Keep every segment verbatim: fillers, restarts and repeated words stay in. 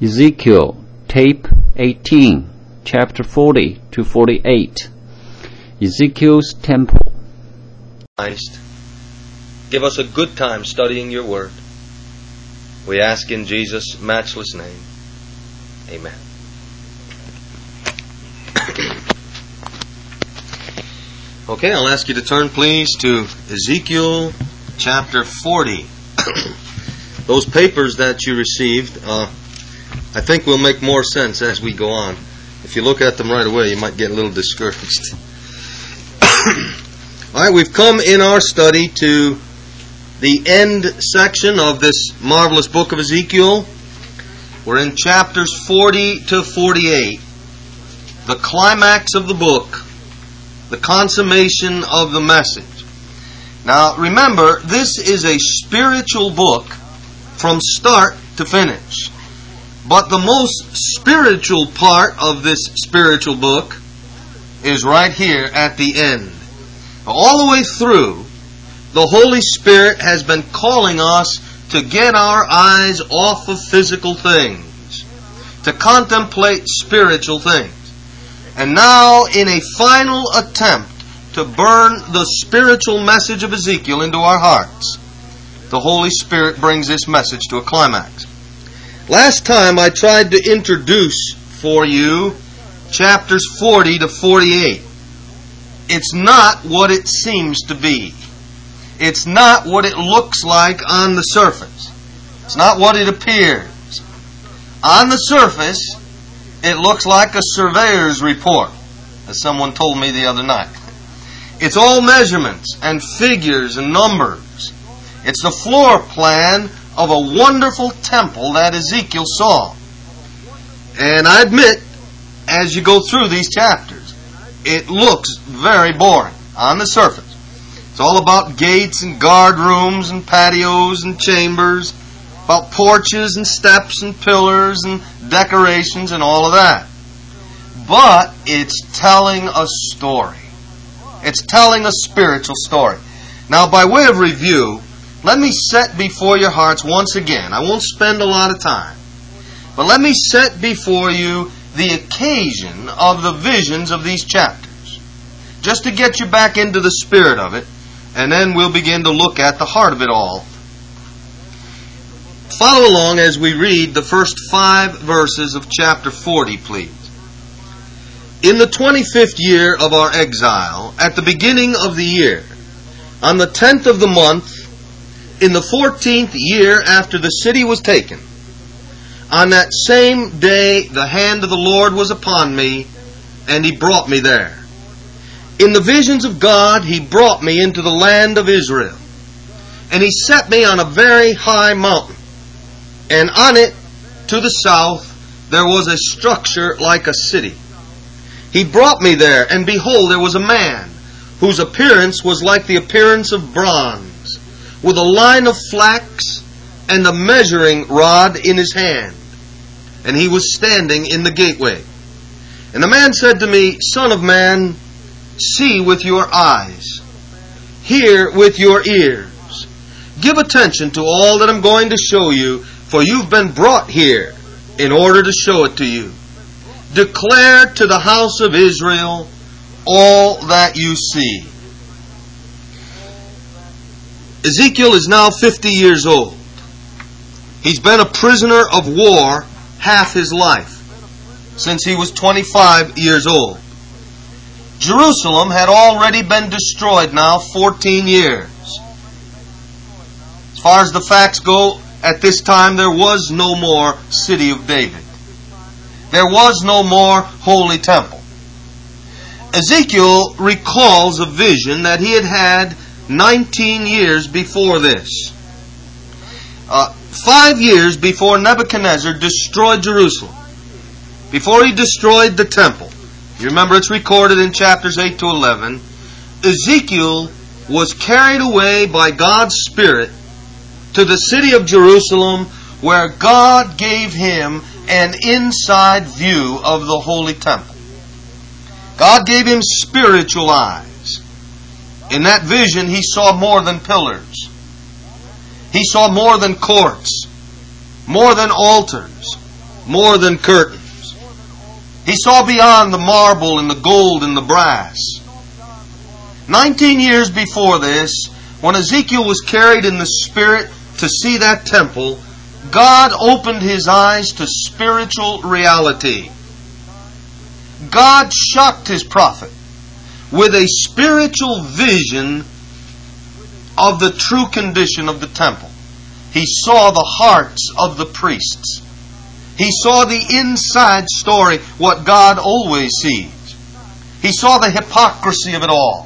Ezekiel, tape eighteen, chapter forty to forty-eight. Ezekiel's temple. Christ, give us a good time studying your word. We ask in Jesus' matchless name. Amen. Okay, I'll ask you to turn, please, to Ezekiel chapter forty. Those papers that you received, uh, I think will make more sense as we go on. If you look at them right away, you might get a little discouraged. All right, we've come in our study to the end section of this marvelous book of Ezekiel. We're in chapters forty to forty-eight. The climax of the book, the consummation of the message. Now, remember, this is a spiritual book from start to finish. But the most spiritual part of this spiritual book is right here at the end. All the way through, the Holy Spirit has been calling us to get our eyes off of physical things, to contemplate spiritual things. And now, in a final attempt to burn the spiritual message of Ezekiel into our hearts, the Holy Spirit brings this message to a climax. Last time I tried to introduce for you chapters forty to forty-eight. It's not what it seems to be. It's not what it looks like on the surface. It's not what it appears. On the surface, it looks like a surveyor's report, as someone told me the other night. It's all measurements and figures and numbers. It's the floor plan of a wonderful temple that Ezekiel saw. And I admit, as you go through these chapters, it looks very boring on the surface. It's all about gates and guard rooms and patios and chambers, about porches and steps and pillars and decorations and all of that. But it's telling a story. It's telling a spiritual story. Now, by way of review, let me set before your hearts once again. I won't spend a lot of time. But let me set before you the occasion of the visions of these chapters, just to get you back into the spirit of it, and then we'll begin to look at the heart of it all. Follow along as we read the first five verses of chapter forty, please. In the twenty-fifth year of our exile, at the beginning of the year, on the tenth of the month, in the fourteenth year after the city was taken, on that same day the hand of the Lord was upon me, and He brought me there. In the visions of God, He brought me into the land of Israel. And He set me on a very high mountain. And on it, to the south, there was a structure like a city. He brought me there, and behold, there was a man, whose appearance was like the appearance of bronze, with a line of flax, and a measuring rod in his hand. And he was standing in the gateway. And the man said to me, Son of man, see with your eyes, hear with your ears. Give attention to all that I'm going to show you, for you've been brought here in order to show it to you. Declare to the house of Israel all that you see. Ezekiel is now fifty years old. He's been a prisoner of war half his life, since he was twenty-five years old. Jerusalem had already been destroyed now fourteen years. As far as the facts go, at this time there was no more city of David. There was no more holy temple. Ezekiel recalls a vision that he had had nineteen years before this. Uh, five years before Nebuchadnezzar destroyed Jerusalem. Before he destroyed the temple. You remember it's recorded in chapters eight to eleven. Ezekiel was carried away by God's Spirit to the city of Jerusalem, where God gave him an inside view of the holy temple. God gave him spiritual eyes. In that vision, he saw more than pillars. He saw more than courts, more than altars, more than curtains. He saw beyond the marble and the gold and the brass. Nineteen years before this, when Ezekiel was carried in the Spirit to see that temple, God opened his eyes to spiritual reality. God shocked his prophet with a spiritual vision of the true condition of the temple. He saw the hearts of the priests. He saw the inside story, what God always sees. He saw the hypocrisy of it all.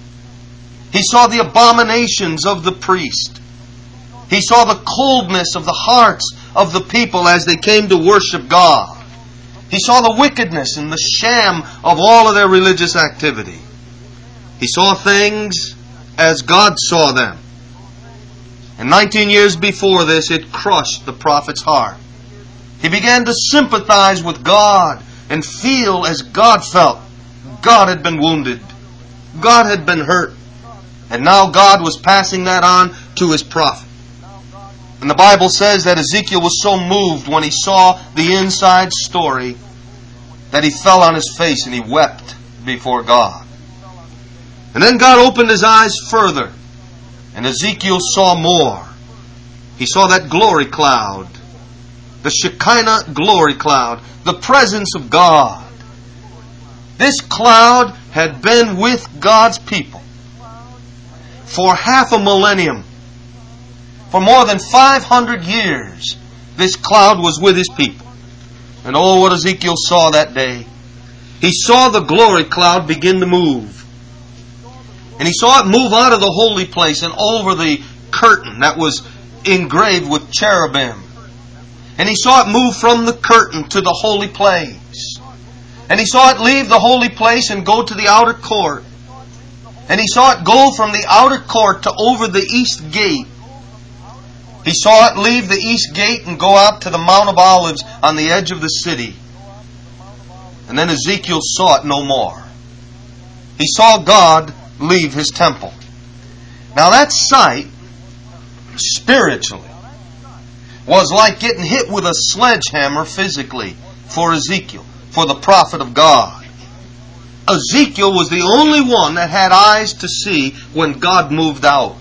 He saw the abominations of the priest. He saw the coldness of the hearts of the people as they came to worship God. He saw the wickedness and the sham of all of their religious activity. He saw things as God saw them. And nineteen years before this, it crushed the prophet's heart. He began to sympathize with God and feel as God felt. God had been wounded. God had been hurt. And now God was passing that on to his prophet. And the Bible says that Ezekiel was so moved when he saw the inside story that he fell on his face and he wept before God. And then God opened his eyes further, and Ezekiel saw more. He saw that glory cloud, the Shekinah glory cloud, the presence of God. This cloud had been with God's people for half a millennium. For more than five hundred years, this cloud was with his people. And oh, what Ezekiel saw that day. He saw the glory cloud begin to move. And he saw it move out of the holy place and over the curtain that was engraved with cherubim. And he saw it move from the curtain to the holy place. And he saw it leave the holy place and go to the outer court. And he saw it go from the outer court to over the east gate. He saw it leave the east gate and go out to the Mount of Olives on the edge of the city. And then Ezekiel saw it no more. He saw God leave his temple. Now that sight, spiritually, was like getting hit with a sledgehammer physically for Ezekiel, for the prophet of God. Ezekiel was the only one that had eyes to see when God moved out.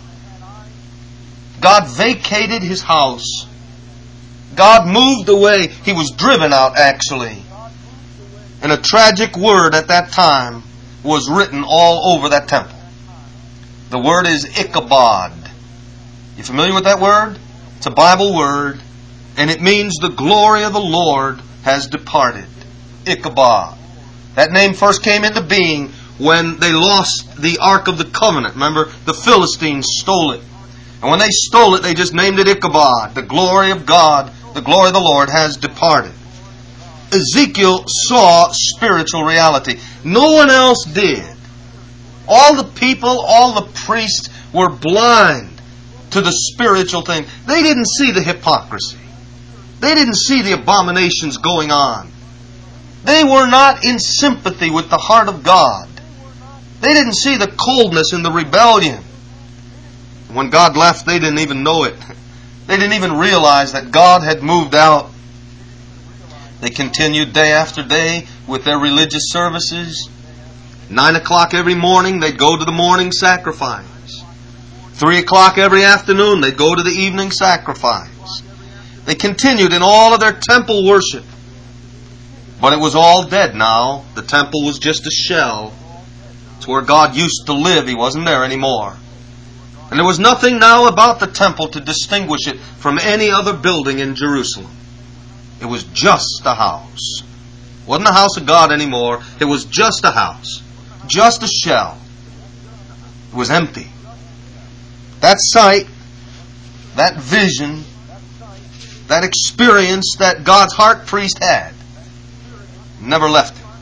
God vacated his house. God moved away. He was driven out, actually. And a tragic word at that time was written all over that temple. The word is Ichabod. You familiar with that word? It's a Bible word, and it means the glory of the Lord has departed. Ichabod. That name first came into being when they lost the Ark of the Covenant. Remember, the Philistines stole it. And when they stole it, they just named it Ichabod. The glory of God, the glory of the Lord has departed. Ezekiel saw spiritual reality. No one else did. All the people, all the priests were blind to the spiritual thing. They didn't see the hypocrisy. They didn't see the abominations going on. They were not in sympathy with the heart of God. They didn't see the coldness and the rebellion. When God left, they didn't even know it. They didn't even realize that God had moved out. They continued day after day with their religious services. Nine o'clock every morning, they'd go to the morning sacrifice. Three o'clock every afternoon, they'd go to the evening sacrifice. They continued in all of their temple worship. But it was all dead now. The temple was just a shell. It's where God used to live. He wasn't there anymore. And there was nothing now about the temple to distinguish it from any other building in Jerusalem. It was just a house. It wasn't a house of God anymore. It was just a house. Just a shell. It was empty. That sight, that vision, that experience that God's heart priest had never left him.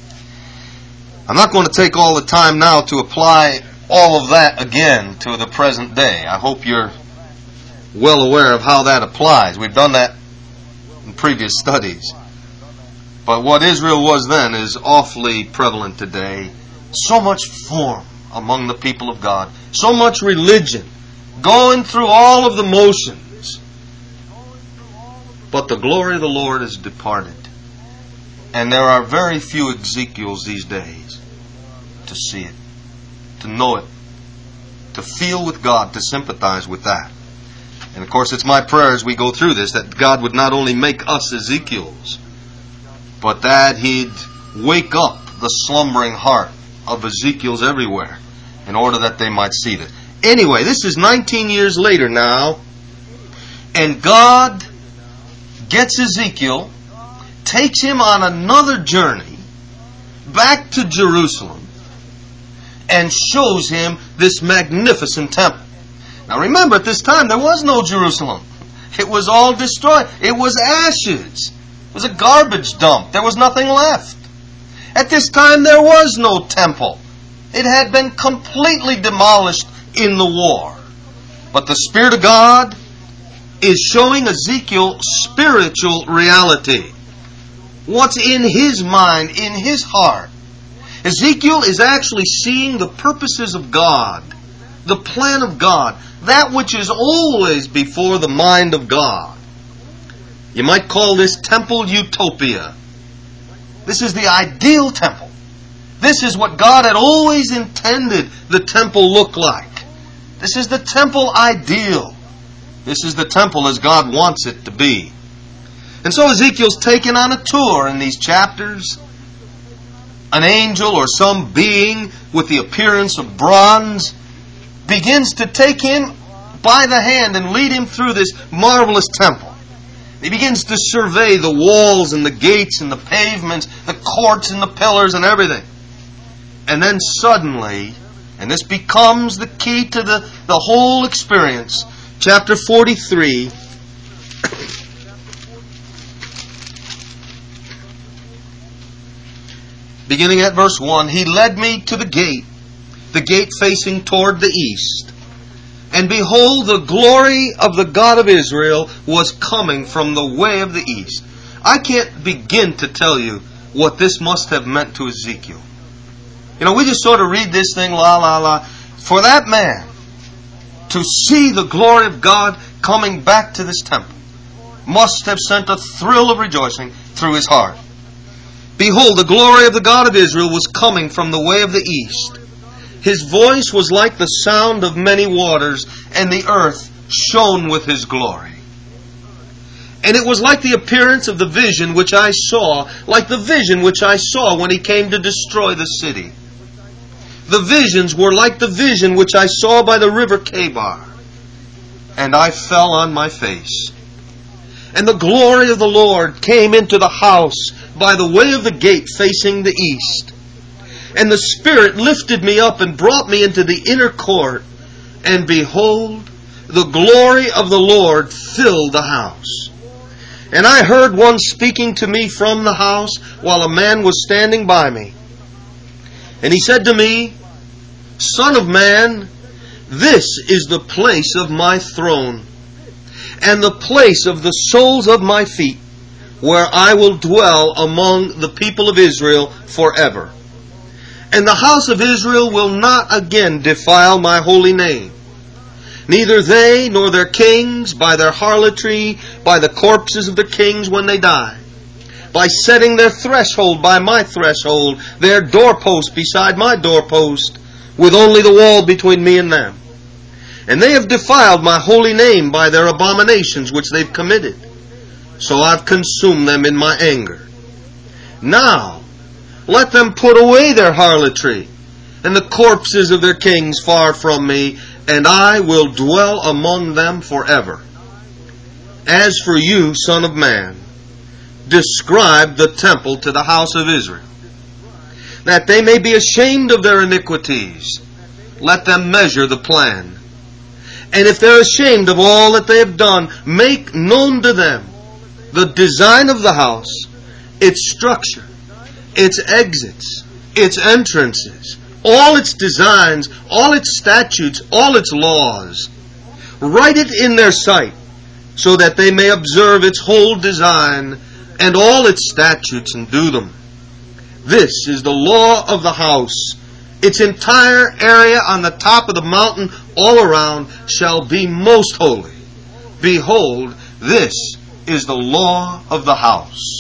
I'm not going to take all the time now to apply all of that again to the present day. I hope you're well aware of how that applies. We've done that in previous studies. But what Israel was then is awfully prevalent today. So much form among the people of God. So much religion. Going through all of the motions. but the glory of the Lord is departed. And there are very few Ezekiels these days to see it, to know it, to feel with God, to sympathize with that. And of course, it's my prayer as we go through this that God would not only make us Ezekiels, but that He'd wake up the slumbering heart of Ezekiels everywhere in order that they might see this. Anyway, this is nineteen years later now, and God gets Ezekiel, takes him on another journey back to Jerusalem, and shows him this magnificent temple. Now remember, at this time there was no Jerusalem. It was all destroyed. It was ashes. It was a garbage dump. There was nothing left. At this time there was no temple. It had been completely demolished in the war. But the Spirit of God is showing Ezekiel spiritual reality. What's in his mind, in his heart. Ezekiel is actually seeing the purposes of God, the plan of God, that which is always before the mind of God. You might call this temple utopia. This is the ideal temple. This is what God had always intended the temple look like. This is the temple ideal. This is the temple as God wants it to be. And so Ezekiel's taken on a tour in these chapters. An angel or some being with the appearance of bronze begins to take him by the hand and lead him through this marvelous temple. He begins to survey the walls and the gates and the pavements, the courts and the pillars and everything. And then suddenly, and this becomes the key to the, the whole experience, chapter forty-three, beginning at verse one, he led me to the gate, the gate facing toward the east. And behold, the glory of the God of Israel was coming from the way of the east. I can't begin to tell you what this must have meant to Ezekiel. You know, we just sort of read this thing, la, la, la. For that man to see the glory of God coming back to this temple must have sent a thrill of rejoicing through his heart. Behold, the glory of the God of Israel was coming from the way of the east. His voice was like the sound of many waters, and the earth shone with His glory. And it was like the appearance of the vision which I saw, like the vision which I saw when He came to destroy the city. The visions were like the vision which I saw by the river Chebar. And I fell on my face. And the glory of the Lord came into the house by the way of the gate facing the east. And the Spirit lifted me up and brought me into the inner court. And behold, the glory of the Lord filled the house. And I heard one speaking to me from the house while a man was standing by me. And he said to me, Son of man, this is the place of my throne, and the place of the soles of my feet, where I will dwell among the people of Israel forever. And the house of Israel will not again defile my holy name. Neither they nor their kings by their harlotry, by the corpses of the kings when they die, by setting their threshold by my threshold, their doorpost beside my doorpost, with only the wall between me and them. And they have defiled my holy name by their abominations which they've committed. So I've consumed them in my anger. Now, let them put away their harlotry, and the corpses of their kings far from me, and I will dwell among them forever. As for you, Son of man, describe the temple to the house of Israel, that they may be ashamed of their iniquities. Let them measure the plan. And if they're ashamed of all that they have done, make known to them the design of the house, its structure, its exits, its entrances, all its designs, all its statutes, all its laws. Write it in their sight, so that they may observe its whole design and all its statutes and do them. This is the law of the house. Its entire area on the top of the mountain all around shall be most holy. Behold, this is the law of the house.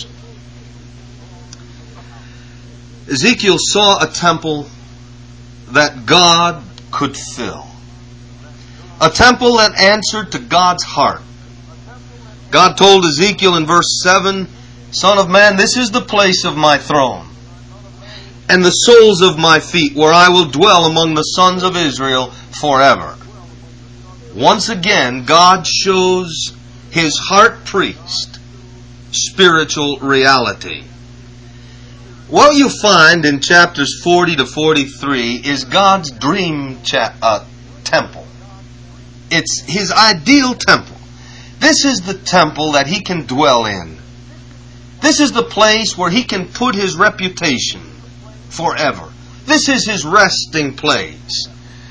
Ezekiel saw a temple that God could fill. A temple that answered to God's heart. God told Ezekiel in verse seven, Son of man, this is the place of my throne, and the soles of my feet, where I will dwell among the sons of Israel forever. Once again, God shows His heart priest spiritual reality. What you find in chapters forty to forty-three is God's dream cha- uh, temple. It's His ideal temple. This is the temple that He can dwell in. This is the place where He can put His reputation forever. This is His resting place.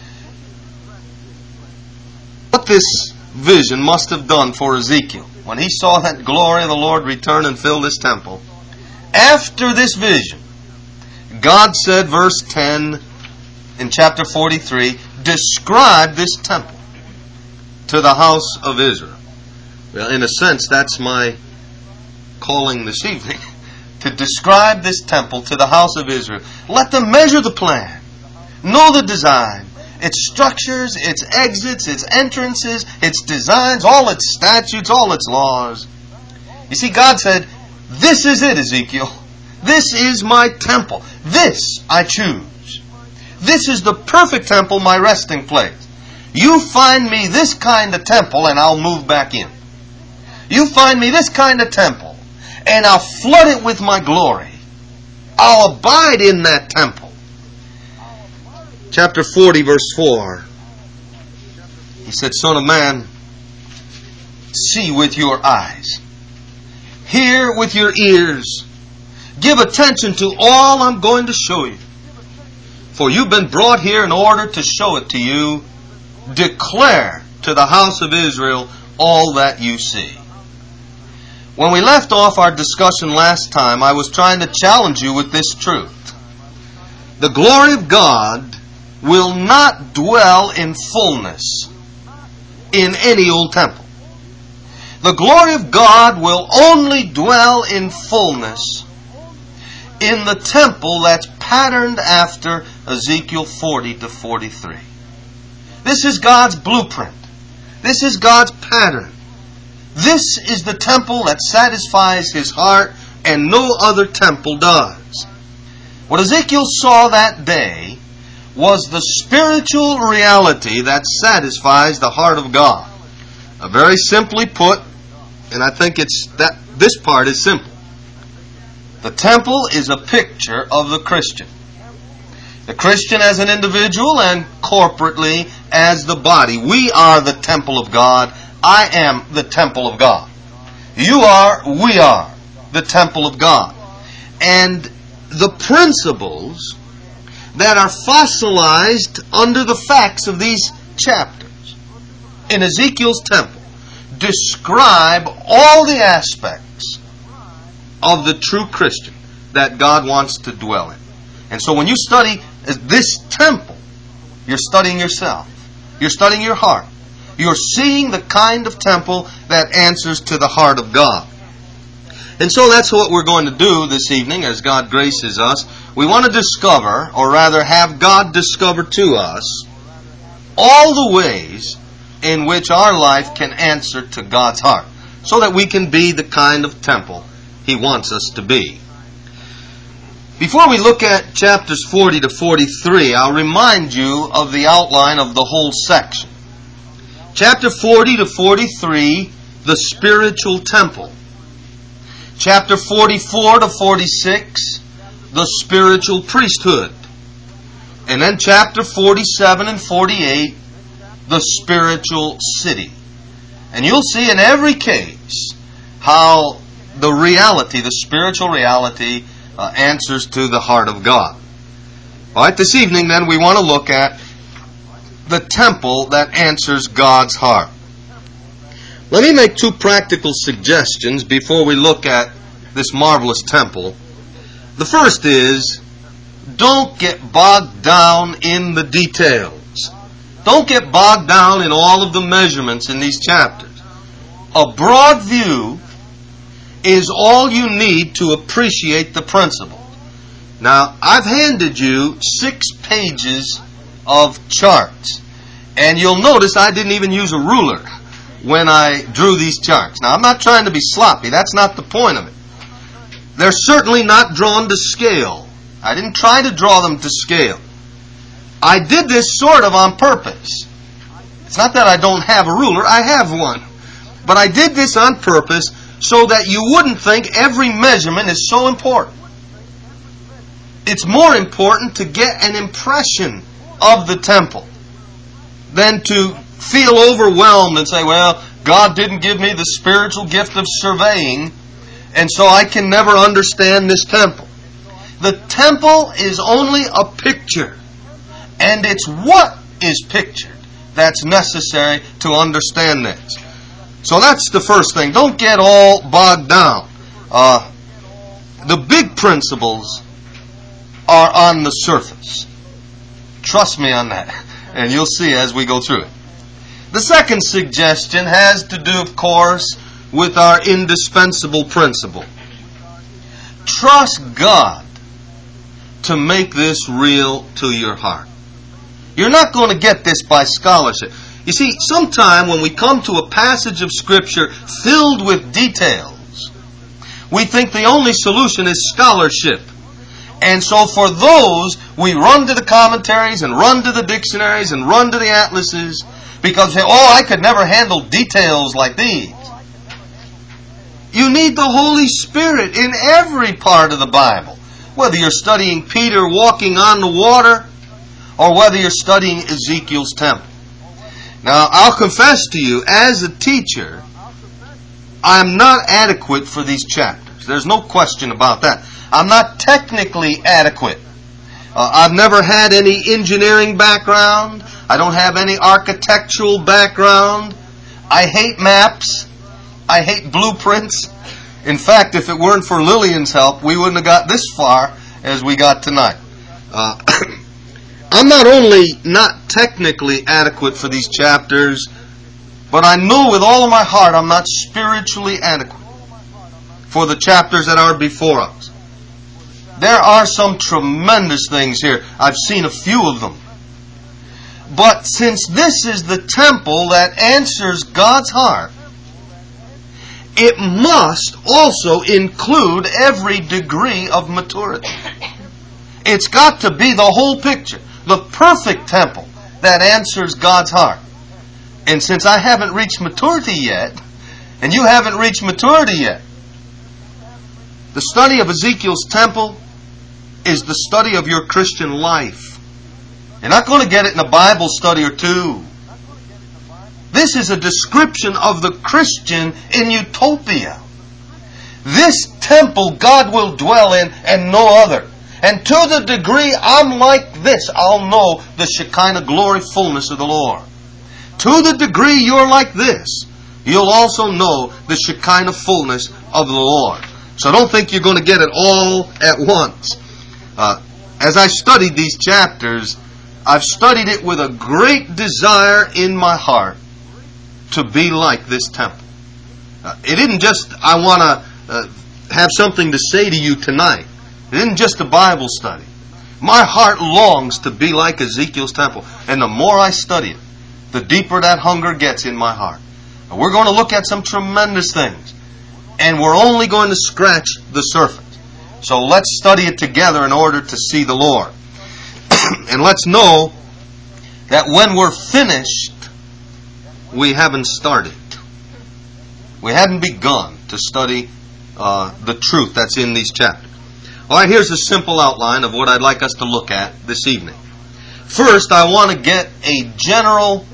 What this vision must have done for Ezekiel when he saw that glory of the Lord return and fill this temple. After this vision, God said, verse ten in chapter forty-three, describe this temple to the house of Israel. Well, in a sense, that's my calling this evening, to describe this temple to the house of Israel. Let them measure the plan, know the design, its structures, its exits, its entrances, its designs, all its statutes, all its laws. You see, God said, this is it, Ezekiel. This is my temple. This I choose. This is the perfect temple, my resting place. You find me this kind of temple and I'll move back in. You find me this kind of temple and I'll flood it with my glory. I'll abide in that temple. Chapter forty, verse four. He said, Son of man, see with your eyes. Hear with your ears. Give attention to all I'm going to show you. For you've been brought here in order to show it to you. Declare to the house of Israel all that you see. When we left off our discussion last time, I was trying to challenge you with this truth. The glory of God will not dwell in fullness in any old temple. The glory of God will only dwell in fullness in the temple that's patterned after Ezekiel forty to forty-three. This is God's blueprint. This is God's pattern. This is the temple that satisfies His heart, and no other temple does. What Ezekiel saw that day was the spiritual reality that satisfies the heart of God. Now, very simply put, and I think it's that this part is simple. The temple is a picture of the Christian. The Christian as an individual and corporately as the body. We are the temple of God. I am the temple of God. You are, we are the temple of God. And the principles that are fossilized under the facts of these chapters in Ezekiel's temple describe all the aspects of the true Christian that God wants to dwell in. And so when you study this temple, you're studying yourself. You're studying your heart. You're seeing the kind of temple that answers to the heart of God. And so that's what we're going to do this evening as God graces us. We want to discover, or rather have God discover to us, all the ways in which our life can answer to God's heart, so that we can be the kind of temple He wants us to be. Before we look at chapters forty to forty-three, I'll remind you of the outline of the whole section. Chapter forty to forty-three, the spiritual temple. Chapter forty-four to forty-six, the spiritual priesthood. And then chapter forty-seven and forty-eight, the spiritual city. And you'll see in every case how the reality, the spiritual reality, uh, answers to the heart of God. All right, this evening then we want to look at the temple that answers God's heart. Let me make two practical suggestions before we look at this marvelous temple. The first is, don't get bogged down in the details. Don't get bogged down in all of the measurements in these chapters. A broad view is all you need to appreciate the principle. Now, I've handed you six pages of charts. And you'll notice I didn't even use a ruler when I drew these charts. Now, I'm not trying to be sloppy. That's not the point of it. They're certainly not drawn to scale. I didn't try to draw them to scale. I did this sort of on purpose. It's not that I don't have a ruler. I have one. But I did this on purpose so that you wouldn't think every measurement is so important. It's more important to get an impression of the temple than to feel overwhelmed and say, well, God didn't give me the spiritual gift of surveying, and so I can never understand this temple. The temple is only a picture, and it's what is pictured that's necessary to understand this. So that's the first thing. Don't get all bogged down. Uh, the big principles are on the surface. Trust me on that. And you'll see as we go through it. The second suggestion has to do, of course, with our indispensable principle. Trust God to make this real to your heart. You're not going to get this by scholarship. You see, sometime when we come to a passage of Scripture filled with details, we think the only solution is scholarship. And so for those, we run to the commentaries and run to the dictionaries and run to the atlases because we say, oh, I could never handle details like these. You need the Holy Spirit in every part of the Bible. Whether you're studying Peter walking on the water or whether you're studying Ezekiel's temple. Now, I'll confess to you, as a teacher, I'm not adequate for these chapters. There's no question about that. I'm not technically adequate. Uh, I've never had any engineering background. I don't have any architectural background. I hate maps. I hate blueprints. In fact, if it weren't for Lillian's help, we wouldn't have got this far as we got tonight. Uh, I'm not only not technically adequate for these chapters, but I know with all of my heart I'm not spiritually adequate for the chapters that are before us. There are some tremendous things here. I've seen a few of them. But since this is the temple that answers God's heart, it must also include every degree of maturity. It's got to be the whole picture, the perfect temple that answers God's heart. And since I haven't reached maturity yet, and you haven't reached maturity yet, the study of Ezekiel's temple is the study of your Christian life. You're not going to get it in a Bible study or two. This is a description of the Christian in utopia. This temple God will dwell in and no other. And to the degree I'm like this, I'll know the Shekinah glory fullness of the Lord. To the degree you're like this, you'll also know the Shekinah fullness of the Lord. So don't think you're going to get it all at once. Uh, as I studied these chapters, I've studied it with a great desire in my heart to be like this temple. Uh, it isn't just I want to uh, have something to say to you tonight. It isn't just a Bible study. My heart longs to be like Ezekiel's temple. And the more I study it, the deeper that hunger gets in my heart. And we're going to look at some tremendous things. And we're only going to scratch the surface. So let's study it together in order to see the Lord. And let's know that when we're finished, we haven't started. We haven't begun to study uh, the truth that's in these chapters. All right, here's a simple outline of what I'd like us to look at this evening. First, I want to get a general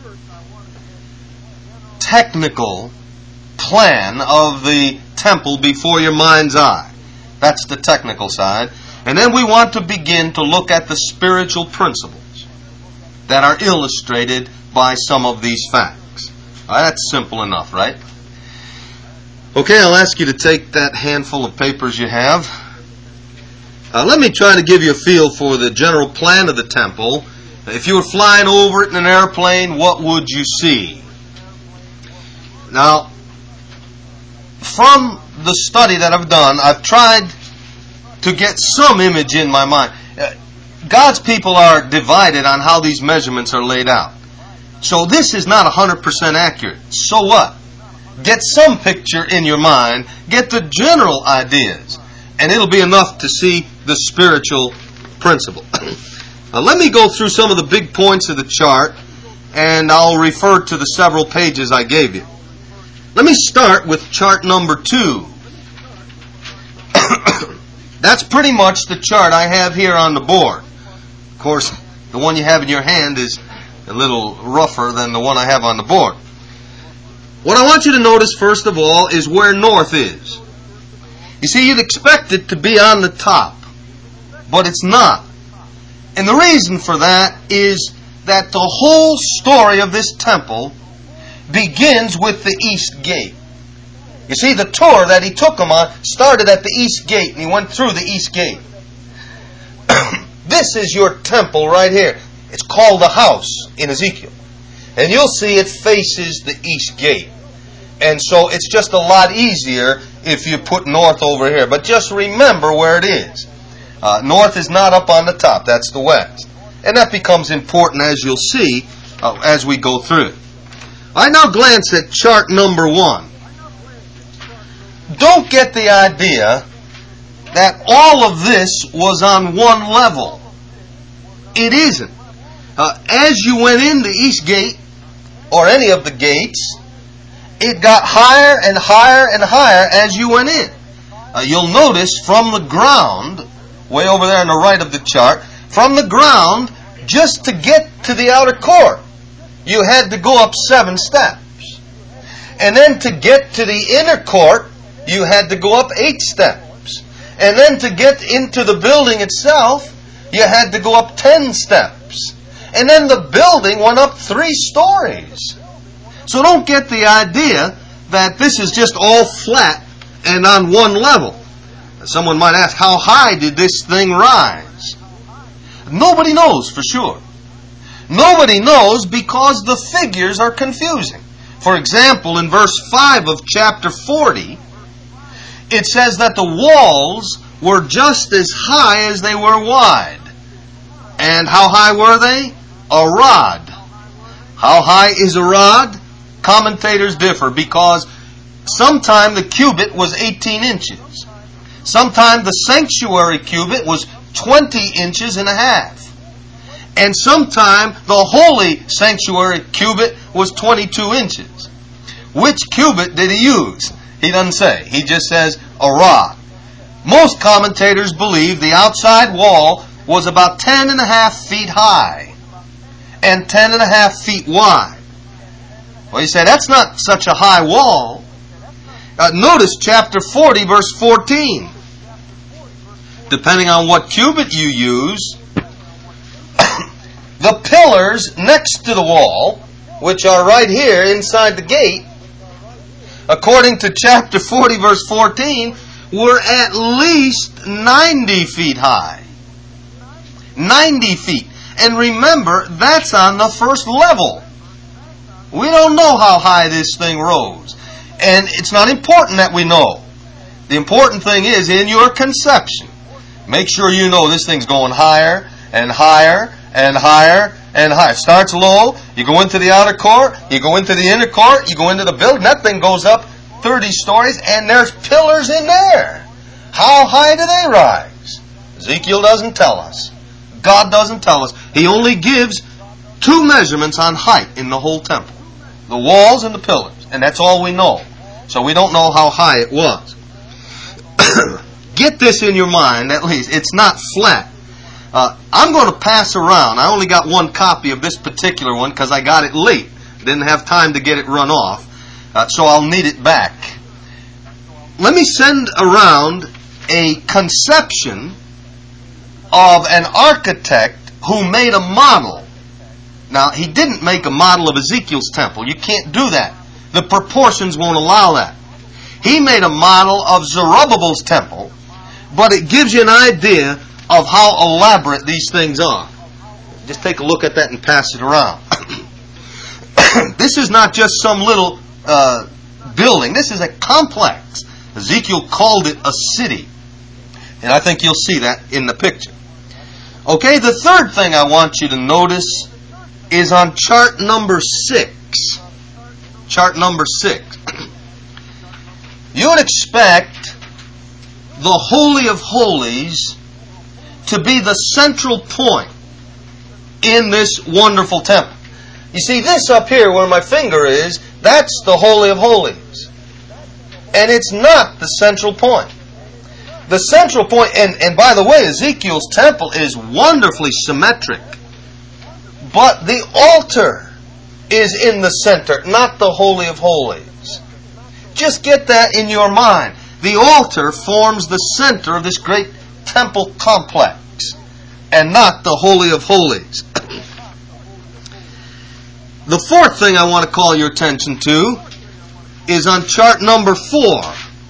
technical plan of the temple before your mind's eye. That's the technical side. And then we want to begin to look at the spiritual principles that are illustrated by some of these facts. All right, that's simple enough, right? Okay, I'll ask you to take that handful of papers you have. Uh, let me try to give you a feel for the general plan of the temple. If you were flying over it in an airplane, what would you see? Now, from the study that I've done, I've tried to get some image in my mind. God's people are divided on how these measurements are laid out. So this is not one hundred percent accurate. So what? Get some picture in your mind. Get the general ideas. And it'll be enough to see the spiritual principle. Now let me go through some of the big points of the chart, and I'll refer to the several pages I gave you. Let me start with chart number two. That's pretty much the chart I have here on the board. Of course, the one you have in your hand is a little rougher than the one I have on the board. What I want you to notice, first of all, is where north is. You see, you'd expect it to be on the top, but it's not. And the reason for that is that the whole story of this temple begins with the east gate. You see, the tour that he took them on started at the east gate, and he went through the east gate. This is your temple right here. It's called the house in Ezekiel. And you'll see it faces the east gate. And so it's just a lot easier if you put north over here. But just remember where it is. Uh, north is not up on the top. That's the west. And that becomes important, as you'll see, uh, as we go through it. I now glance at chart number one. Don't get the idea that all of this was on one level. It isn't. Uh, as you went in the east gate, or any of the gates, it got higher and higher and higher as you went in. Uh, you'll notice from the ground, way over there on the right of the chart, from the ground, just to get to the outer court, you had to go up seven steps. And then to get to the inner court, you had to go up eight steps. And then to get into the building itself, you had to go up ten steps. And then the building went up three stories. So don't get the idea that this is just all flat and on one level. Someone might ask, how high did this thing rise? Nobody knows for sure. Nobody knows because the figures are confusing. For example, in verse five of chapter forty, it says that the walls were just as high as they were wide. And how high were they? A rod. How high is a rod? Commentators differ because sometime the cubit was eighteen inches. Sometime the sanctuary cubit was twenty inches and a half. And sometime the holy sanctuary cubit was twenty-two inches. Which cubit did he use? He doesn't say. He just says a rod. Most commentators believe the outside wall was about ten and a half feet high and ten and a half feet wide. Well, you say, that's not such a high wall. Uh, notice chapter forty, verse fourteen. Depending on what cubit you use, the pillars next to the wall, which are right here inside the gate, according to chapter forty, verse fourteen, were at least ninety feet high. ninety feet. And remember, that's on the first level. We don't know how high this thing rose. And it's not important that we know. The important thing is, in your conception, make sure you know this thing's going higher and higher and higher and higher. Starts low, you go into the outer court, you go into the inner court, you go into the building, that thing goes up thirty stories, and there's pillars in there. How high do they rise? Ezekiel doesn't tell us. God doesn't tell us. He only gives two measurements on height in the whole temple. The walls and the pillars. And that's all we know. So we don't know how high it was. Get this in your mind, at least. It's not flat. Uh, I'm going to pass around. I only got one copy of this particular one because I got it late. Didn't have time to get it run off. Uh, so I'll need it back. Let me send around a conception of an architect who made a model. Now, he didn't make a model of Ezekiel's temple. You can't do that. The proportions won't allow that. He made a model of Zerubbabel's temple, but it gives you an idea of how elaborate these things are. Just take a look at that and pass it around. This is not just some little uh, building. This is a complex. Ezekiel called it a city. And I think you'll see that in the picture. Okay, the third thing I want you to notice is on chart number six. Chart number six. You would expect the Holy of Holies to be the central point in this wonderful temple. You see, this up here where my finger is, that's the Holy of Holies. And it's not the central point. The central point, and, and by the way, Ezekiel's temple is wonderfully symmetric. But the altar is in the center, not the Holy of Holies. Just get that in your mind. The altar forms the center of this great temple complex, and not the Holy of Holies. The fourth thing I want to call your attention to is on chart number four.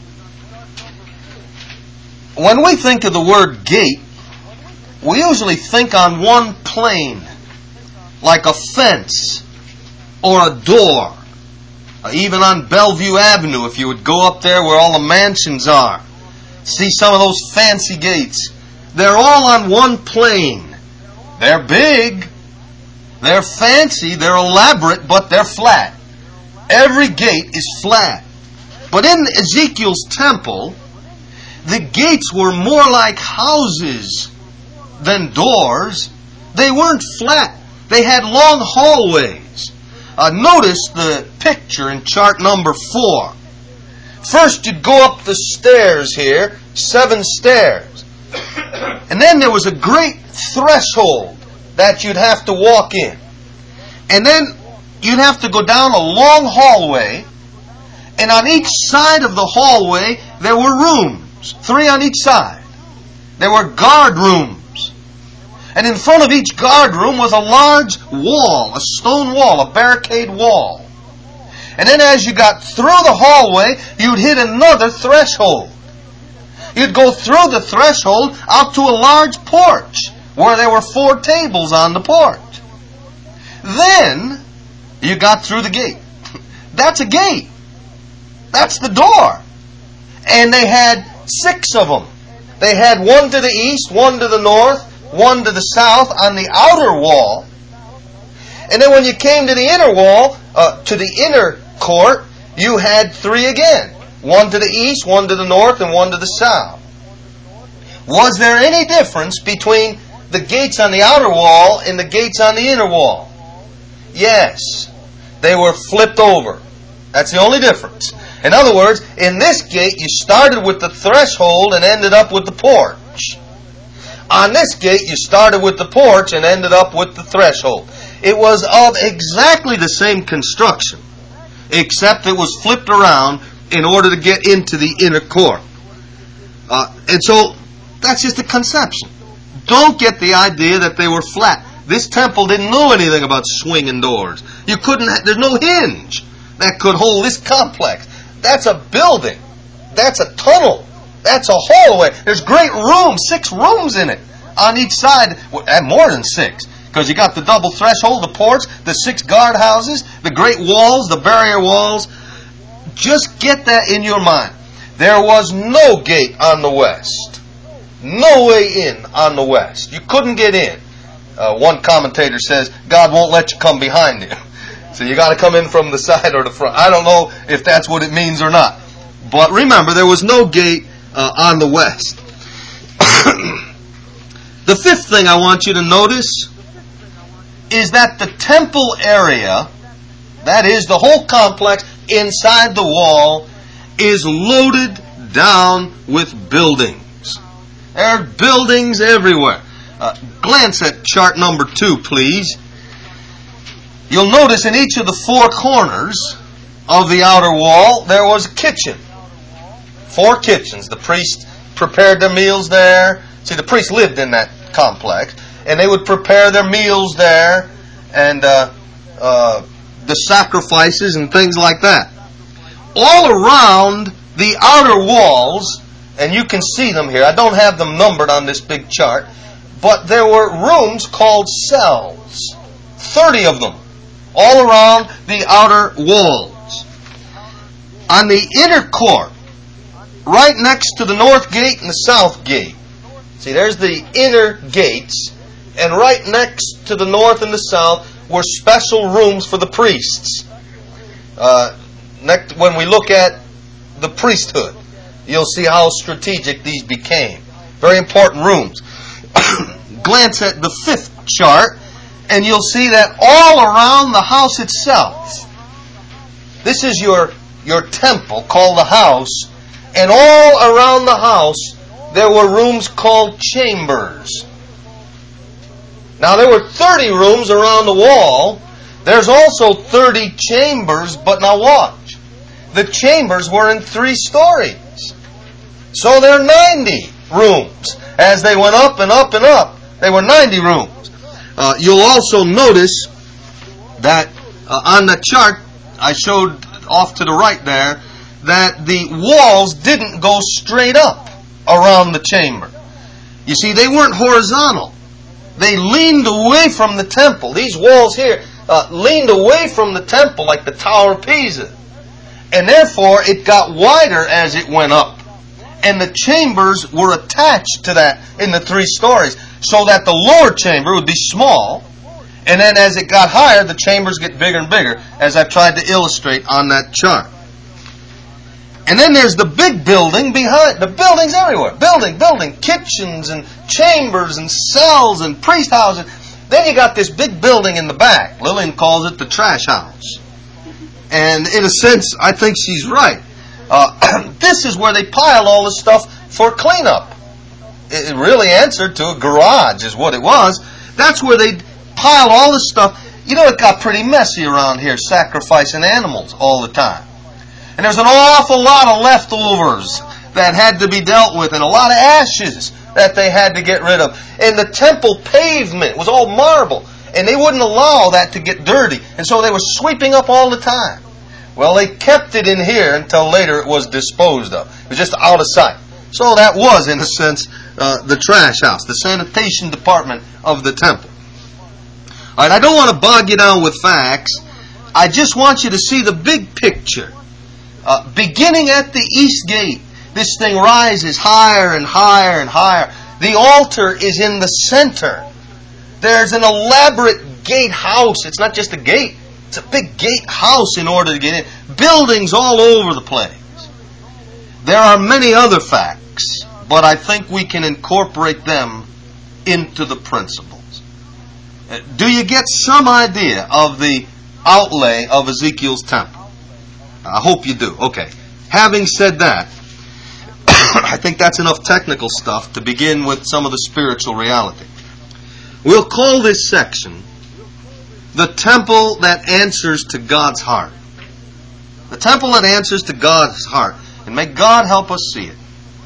When we think of the word gate, we usually think on one plane, like a fence or a door. Even on Bellevue Avenue, if you would go up there where all the mansions are, see some of those fancy gates. They're all on one plane. They're big, they're fancy, they're elaborate, but they're flat. Every gate is flat. But in Ezekiel's temple, the gates were more like houses than doors. They weren't flat. They had long hallways. Uh, notice the picture in chart number four. First you'd go up the stairs here, seven stairs. And then there was a great threshold that you'd have to walk in. And then you'd have to go down a long hallway. And on each side of the hallway there were rooms, three on each side. There were guard rooms. And in front of each guard room was a large wall, a stone wall, a barricade wall. And then as you got through the hallway, you'd hit another threshold. You'd go through the threshold out to a large porch where there were four tables on the porch. Then you got through the gate. That's a gate. That's the door. And they had six of them. They had one to the east, one to the north, one to the south on the outer wall. And then when you came to the inner wall, uh, to the inner court, you had three again. One to the east, one to the north, and one to the south. Was there any difference between the gates on the outer wall and the gates on the inner wall? Yes. They were flipped over. That's the only difference. In other words, in this gate, you started with the threshold and ended up with the porch. On this gate, you started with the porch and ended up with the threshold. It was of exactly the same construction, except it was flipped around in order to get into the inner court. Uh, and so, that's just a conception. Don't get the idea that they were flat. This temple didn't know anything about swinging doors. You couldn't, there's no hinge that could hold this complex. That's a building. That's a tunnel. That's a hallway. There's great rooms, six rooms in it on each side, and more than six, because you got the double threshold, the porch, the six guard houses, the great walls, the barrier walls. Just get that in your mind. There was no gate on the west. No way in on the west. You couldn't get in. Uh, one commentator says, God won't let you come behind him. So you got to come in from the side or the front. I don't know if that's what it means or not. But remember, there was no gate Uh, on the west. The fifth thing I want you to notice is that the temple area, that is the whole complex inside the wall, is loaded down with buildings. There are buildings everywhere. Uh, glance at chart number two, please. You'll notice in each of the four corners of the outer wall there was a kitchen. Four kitchens. The priests prepared their meals there. See, the priests lived in that complex, and they would prepare their meals there, and uh, uh, the sacrifices and things like that. All around the outer walls, and you can see them here. I don't have them numbered on this big chart, but there were rooms called cells. Thirty of them, all around the outer walls. On the inner court, right next to the north gate and the south gate. See, there's the inner gates, and right next to the north and the south were special rooms for the priests. Uh, next, when we look at the priesthood, you'll see how strategic these became. Very important rooms. Glance at the fifth chart, and you'll see that all around the house itself, this is your, your temple called the house, and all around the house there were rooms called chambers. Now there were thirty rooms around the wall. There's also thirty chambers, but now watch. The chambers were in three stories. So there are ninety rooms. As they went up and up and up, there were ninety rooms. Uh, you'll also notice that uh, on the chart I showed off to the right there, that the walls didn't go straight up around the chamber. You see, they weren't horizontal. They leaned away from the temple. These walls here uh, leaned away from the temple like the Tower of Pisa. And therefore, it got wider as it went up. And the chambers were attached to that in the three stories, so that the lower chamber would be small, and then as it got higher, the chambers get bigger and bigger, as I've tried to illustrate on that chart. And then there's the big building behind. The buildings everywhere. Building, building, kitchens and chambers and cells and priest houses. Then you got this big building in the back. Lillian calls it the trash house. And in a sense, I think she's right. Uh, this is where they pile all the stuff for cleanup. It really answered to a garage is what it was. That's where they pile all the stuff. You know, it got pretty messy around here, sacrificing animals all the time. And there's an awful lot of leftovers that had to be dealt with, and a lot of ashes that they had to get rid of. And the temple pavement was all marble, and they wouldn't allow that to get dirty. And so they were sweeping up all the time. Well, they kept it in here until later it was disposed of. It was just out of sight. So that was, in a sense, uh, the trash house, the sanitation department of the temple. All right, I don't want to bog you down with facts. I just want you to see the big picture. Uh, beginning at the east gate, this thing rises higher and higher and higher. The altar is in the center. There's an elaborate gate house. It's not just a gate. It's a big gate house in order to get in. Buildings all over the place. There are many other facts, but I think we can incorporate them into the principles. Uh, do you get some idea of the outlay of Ezekiel's temple? I hope you do. Okay. Having said that, I think that's enough technical stuff to begin with some of the spiritual reality. We'll call this section the temple that answers to God's heart. The temple that answers to God's heart. And may God help us see it.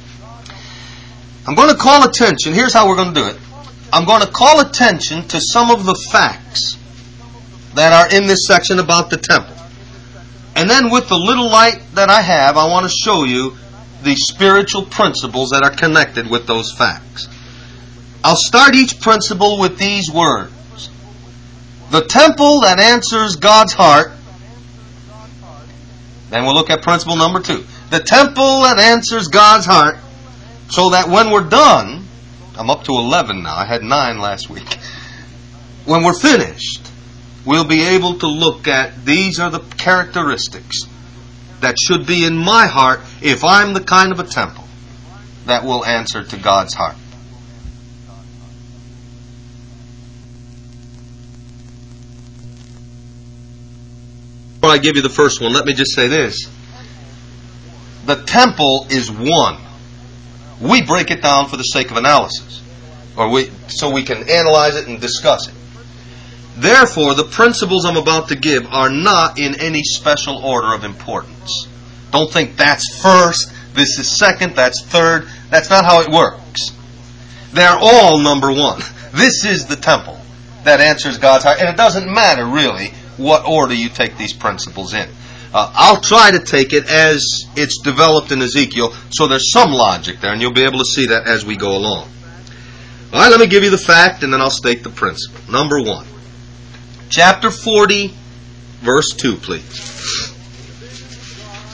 I'm going to call attention. Here's how we're going to do it. I'm going to call attention to some of the facts that are in this section about the temple. And then with the little light that I have, I want to show you the spiritual principles that are connected with those facts. I'll start each principle with these words. The temple that answers God's heart. Then we'll look at principle number two. The temple that answers God's heart, so that when we're done, I'm up to eleven now, I had nine last week. When we're finished, we'll be able to look at these are the characteristics that should be in my heart if I'm the kind of a temple that will answer to God's heart. Before I give you the first one, let me just say this. The temple is one. We break it down for the sake of analysis, or we so we can analyze it and discuss it. Therefore, the principles I'm about to give are not in any special order of importance. Don't think that's first, this is second, that's third. That's not how it works. They're all number one. This is the temple that answers God's heart. And it doesn't matter, really, what order you take these principles in. Uh, I'll try to take it as it's developed in Ezekiel, so there's some logic there, and you'll be able to see that as we go along. All right, let me give you the fact, and then I'll state the principle. Number one. Chapter forty, verse two, please.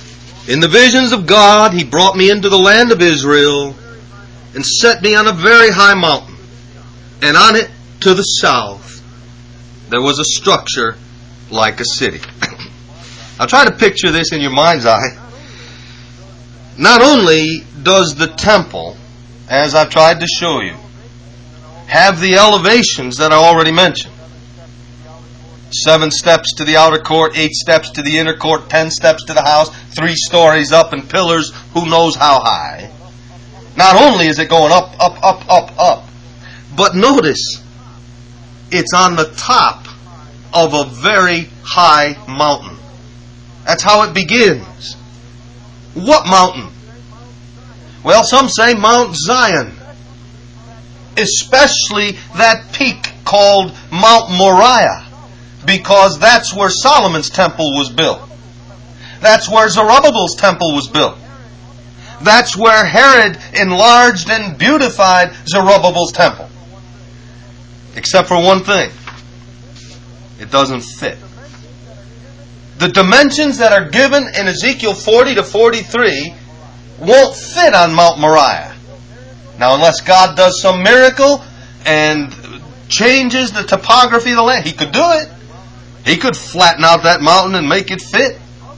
In the visions of God, He brought me into the land of Israel and set me on a very high mountain. And on it, to the south, there was a structure like a city. I'll try to picture this in your mind's eye. Not only does the temple, as I've tried to show you, have the elevations that I already mentioned. Seven steps to the outer court, eight steps to the inner court, ten steps to the house, three stories up, and pillars who knows how high. Not only is it going up, up, up, up, up, but notice it's on the top of a very high mountain. That's how it begins. What mountain? Well, some say Mount Zion. Especially that peak called Mount Moriah, because that's where Solomon's temple was built. That's where Zerubbabel's temple was built. That's where Herod enlarged and beautified Zerubbabel's temple. Except for one thing. It doesn't fit. The dimensions that are given in Ezekiel forty to forty-three won't fit on Mount Moriah. Now, unless God does some miracle and changes the topography of the land, He could do it. He could flatten out that mountain and make it fit.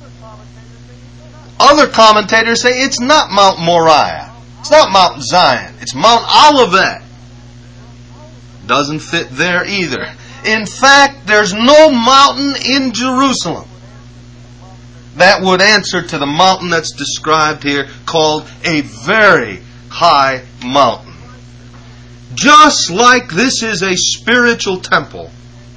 Other commentators say it's not Mount Moriah. It's not Mount Zion. It's Mount Olivet. Doesn't fit there either. In fact, there's no mountain in Jerusalem that would answer to the mountain that's described here, called a very high mountain. Just like this is a spiritual temple,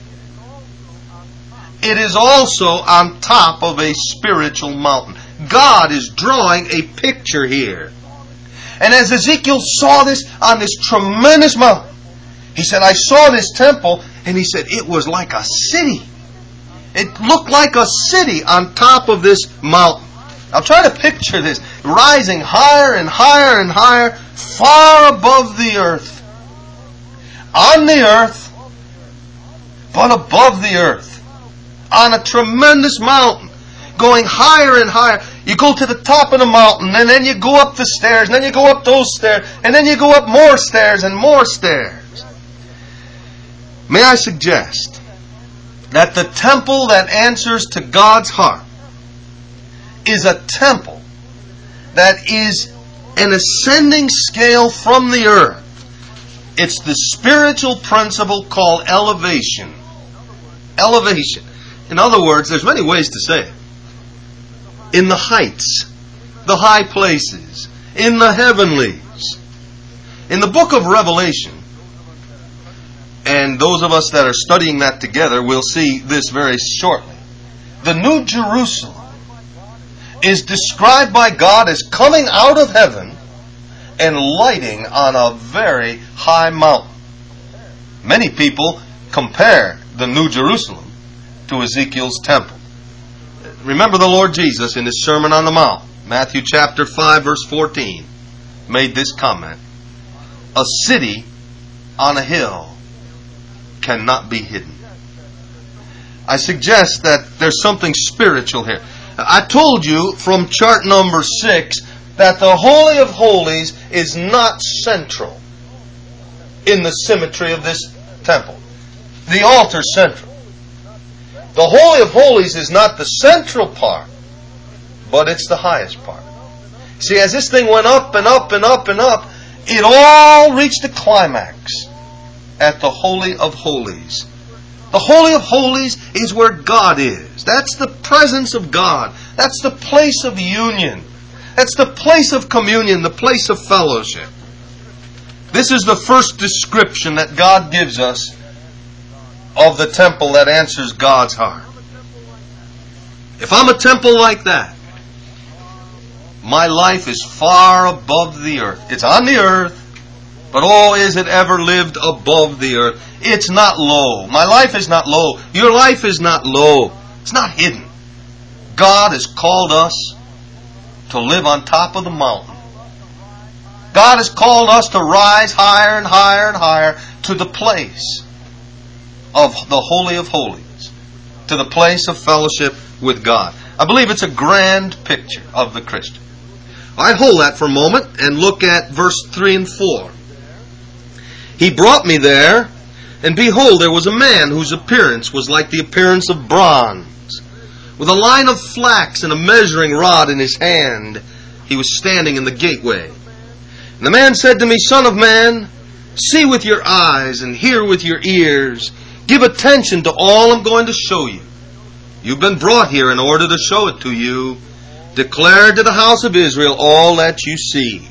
it is also on top of a spiritual mountain. God is drawing a picture here. And as Ezekiel saw this on this tremendous mountain, he said, I saw this temple, and he said, it was like a city. It looked like a city on top of this mountain. Now try to picture this, rising higher and higher and higher, far above the earth. On the earth, but above the earth. On a tremendous mountain, going higher and higher. You go to the top of the mountain, and then you go up the stairs, and then you go up those stairs, and then you go up more stairs and more stairs. May I suggest that the temple that answers to God's heart is a temple that is an ascending scale from the earth. It's the spiritual principle called elevation. Elevation. In other words, there's many ways to say it. In the heights, the high places, in the heavenlies. In the book of Revelation, and those of us that are studying that together will see this very shortly, the New Jerusalem is described by God as coming out of heaven and lighting on a very high mountain. Many people compare the New Jerusalem to Ezekiel's temple. Remember the Lord Jesus in His Sermon on the Mount, Matthew chapter five, verse fourteen, made this comment. A city on a hill cannot be hidden. I suggest that there's something spiritual here. I told you from chart number six that the Holy of Holies is not central in the symmetry of this temple. The altar's central. The Holy of Holies is not the central part, but it's the highest part. See, as this thing went up and up and up and up, it all reached a climax at the Holy of Holies. The Holy of Holies is where God is. That's the presence of God. That's the place of union. That's the place of communion, the place of fellowship. This is the first description that God gives us of the temple that answers God's heart. If I'm a temple like that, my life is far above the earth. It's on the earth, but oh, is it ever lived above the earth? It's not low. My life is not low. Your life is not low. It's not hidden. God has called us to live on top of the mountain. God has called us to rise higher and higher and higher to the place of the Holy of Holies, to the place of fellowship with God. I believe it's a grand picture of the Christian. I hold that for a moment and look at verse three and four. He brought me there, and behold, there was a man whose appearance was like the appearance of bronze, with a line of flax and a measuring rod in his hand. He was standing in the gateway. And the man said to me, Son of man, see with your eyes and hear with your ears. Give attention to all I'm going to show you. You've been brought here in order to show it to you. Declare to the house of Israel all that you see.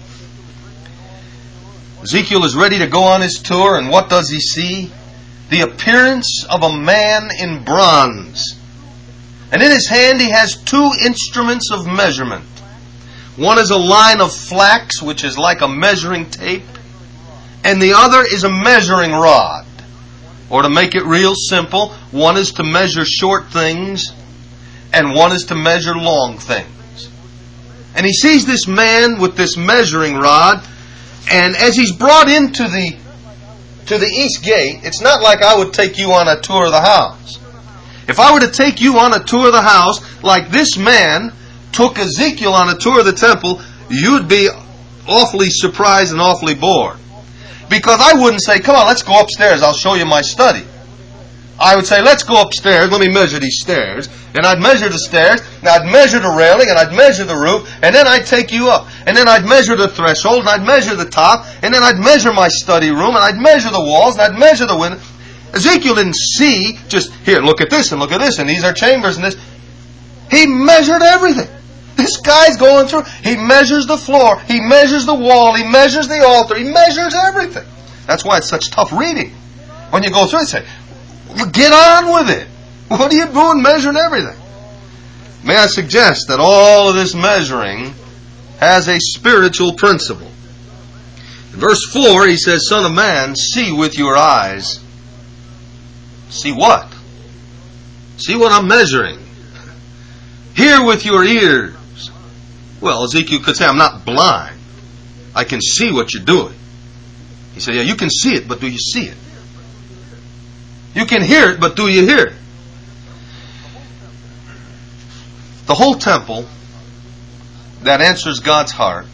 Ezekiel is ready to go on his tour, and what does he see? The appearance of a man in bronze. And in his hand he has two instruments of measurement. One is a line of flax, which is like a measuring tape, and the other is a measuring rod. Or to make it real simple, one is to measure short things, and one is to measure long things. And he sees this man with this measuring rod, and as he's brought into the to the east gate, it's not like I would take you on a tour of the house. If I were to take you on a tour of the house, like this man took Ezekiel on a tour of the temple, you'd be awfully surprised and awfully bored. Because I wouldn't say, come on, let's go upstairs, I'll show you my study. I would say, let's go upstairs, let me measure these stairs. And I'd measure the stairs, and I'd measure the railing, and I'd measure the roof, and then I'd take you up. And then I'd measure the threshold, and I'd measure the top, and then I'd measure my study room, and I'd measure the walls, and I'd measure the window. Ezekiel didn't see, just, here, look at this, and look at this, and these are chambers, and this. He measured everything. This guy's going through, he measures the floor, he measures the wall, he measures the altar, he measures everything. That's why it's such tough reading. When you go through it, say, get on with it. What are you doing measuring everything? May I suggest that all of this measuring has a spiritual principle. In verse four, he says, Son of man, see with your eyes. See what? See what I'm measuring. Hear with your ears. Well, Ezekiel could say, I'm not blind. I can see what you're doing. He said, yeah, you can see it, but do you see it? You can hear it, but do you hear it? The whole temple that answers God's heart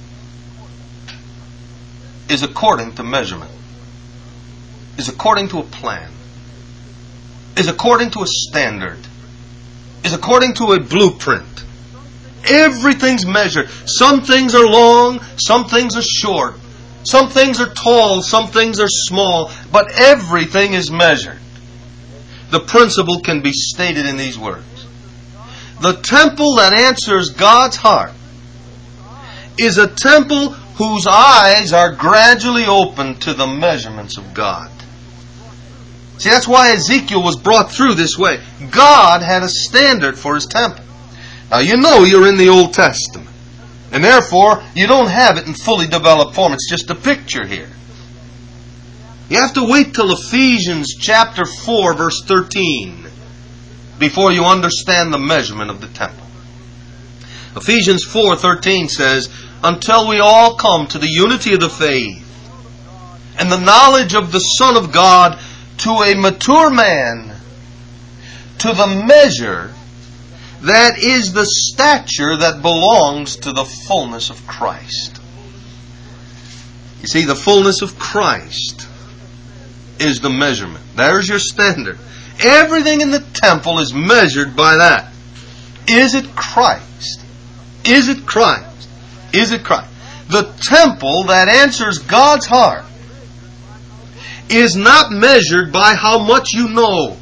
is according to measurement, is according to a plan, is according to a standard, is according to a blueprint. Everything's measured. Some things are long, some things are short, some things are tall, some things are small, but everything is measured. The principle can be stated in these words. The temple that answers God's heart is a temple whose eyes are gradually opened to the measurements of God. See, that's why Ezekiel was brought through this way. God had a standard for His temple. Now, you know you're in the Old Testament, and therefore you don't have it in fully developed form. It's just a picture here. You have to wait till Ephesians chapter four, verse thirteen, before you understand the measurement of the temple. Ephesians four thirteen says, until we all come to the unity of the faith and the knowledge of the Son of God, to a mature man, to the measure that is the stature that belongs to the fullness of Christ. You see, the fullness of Christ is the measurement. There's your standard. Everything in the temple is measured by that. Is it Christ? Is it Christ? Is it Christ? The temple that answers God's heart is not measured by how much you know.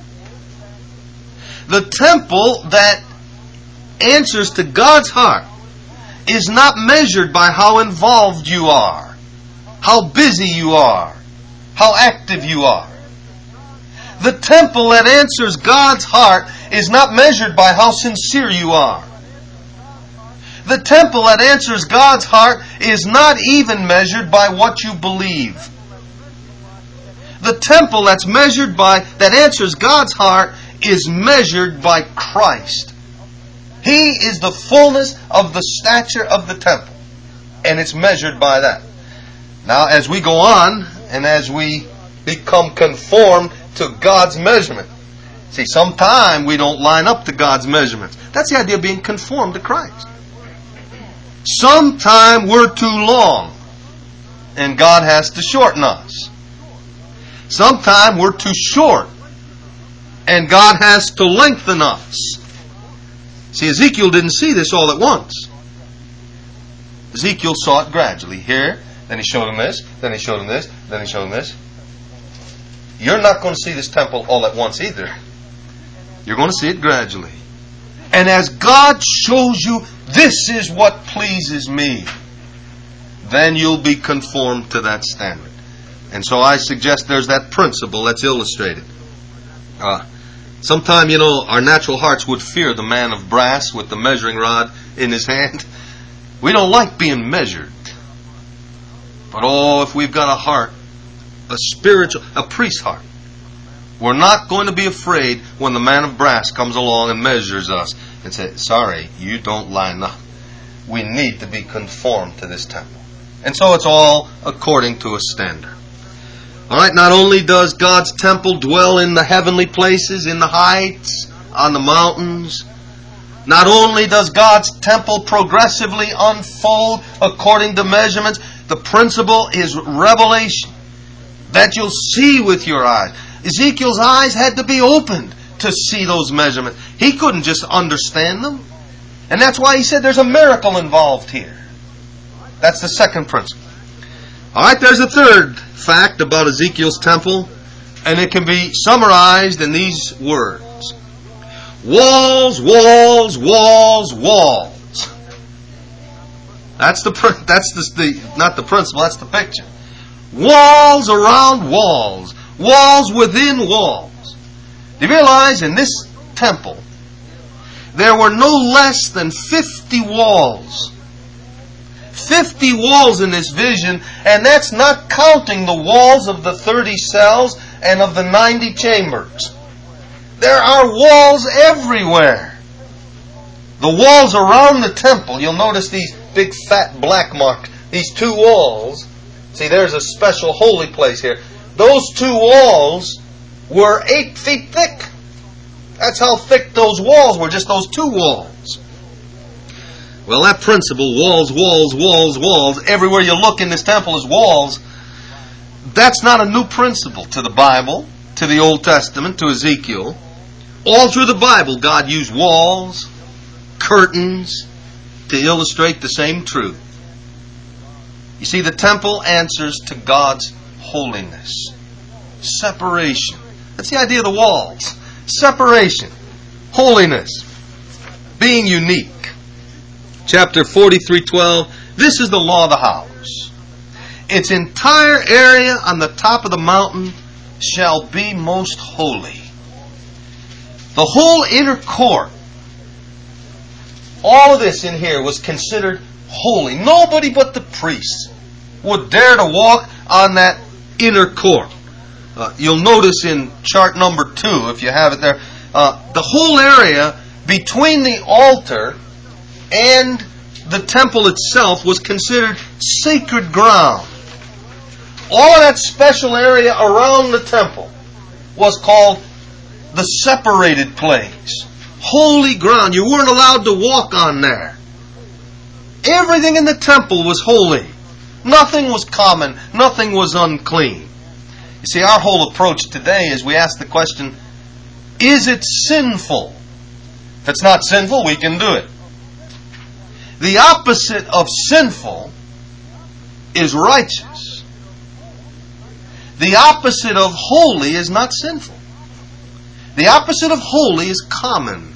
The temple that answers to God's heart is not measured by how involved you are, how busy you are, how active you are. The temple that answers God's heart is not measured by how sincere you are. The temple that answers God's heart is not even measured by what you believe. The temple that's measured by, that answers God's heart, is measured by Christ. He is the fullness of the stature of the temple, and it's measured by that. Now, as we go on, and as we become conformed to God's measurement, See, sometime we don't line up to God's measurements. That's the idea of being conformed to Christ. Sometime we're too long, and God has to shorten us. Sometime we're too short, and God has to lengthen us. See, Ezekiel didn't see this all at once. Ezekiel saw it gradually. Here, then he showed him this, then he showed him this, then he showed him this. You're not going to see this temple all at once either. You're going to see it gradually. And as God shows you, this is what pleases me, then you'll be conformed to that standard. And so I suggest there's that principle that's illustrated. Uh, sometime, you know, our natural hearts would fear the man of brass with the measuring rod in his hand. We don't like being measured. But oh, if we've got a heart, a spiritual, a priest's heart, we're not going to be afraid when the man of brass comes along and measures us and says, sorry, you don't line up. We need to be conformed to this temple. And so it's all according to a standard. Alright, not only does God's temple dwell in the heavenly places, in the heights, on the mountains, not only does God's temple progressively unfold according to measurements, the principle is revelation that you'll see with your eyes. Ezekiel's eyes had to be opened to see those measurements. He couldn't just understand them. And that's why he said there's a miracle involved here. That's the second principle. Alright, there's a third fact about Ezekiel's temple, and it can be summarized in these words. Walls, walls, walls, walls. That's the that's the, the not the principle, that's the picture. Walls around walls. Walls within walls. Do you realize in this temple there were no less than fifty walls? fifty walls in this vision, and that's not counting the walls of the thirty cells and of the ninety chambers. There are walls everywhere. The walls around the temple, you'll notice these big fat black marks, these two walls. See, there's a special holy place here. Those two walls were eight feet thick. That's how thick those walls were, just those two walls. Well, that principle, walls, walls, walls, walls, everywhere you look in this temple is walls, that's not a new principle to the Bible, to the Old Testament, to Ezekiel. All through the Bible, God used walls, curtains, to illustrate the same truth. You see, the temple answers to God's holiness. Separation. That's the idea of the walls. Separation. Holiness. Being unique. Chapter forty-three twelve. This is the law of the house. Its entire area on the top of the mountain shall be most holy. The whole inner court, all of this in here was considered holy. Nobody but the priests would dare to walk on that inner court. Uh, you'll notice in chart number two, if you have it there, uh, the whole area between the altar and the temple itself was considered sacred ground. All of that special area around the temple was called the separated place. Holy ground. You weren't allowed to walk on there. Everything in the temple was holy. Nothing was common. Nothing was unclean. You see, our whole approach today is we ask the question, is it sinful? If it's not sinful, we can do it. The opposite of sinful is righteous. The opposite of holy is not sinful. The opposite of holy is common.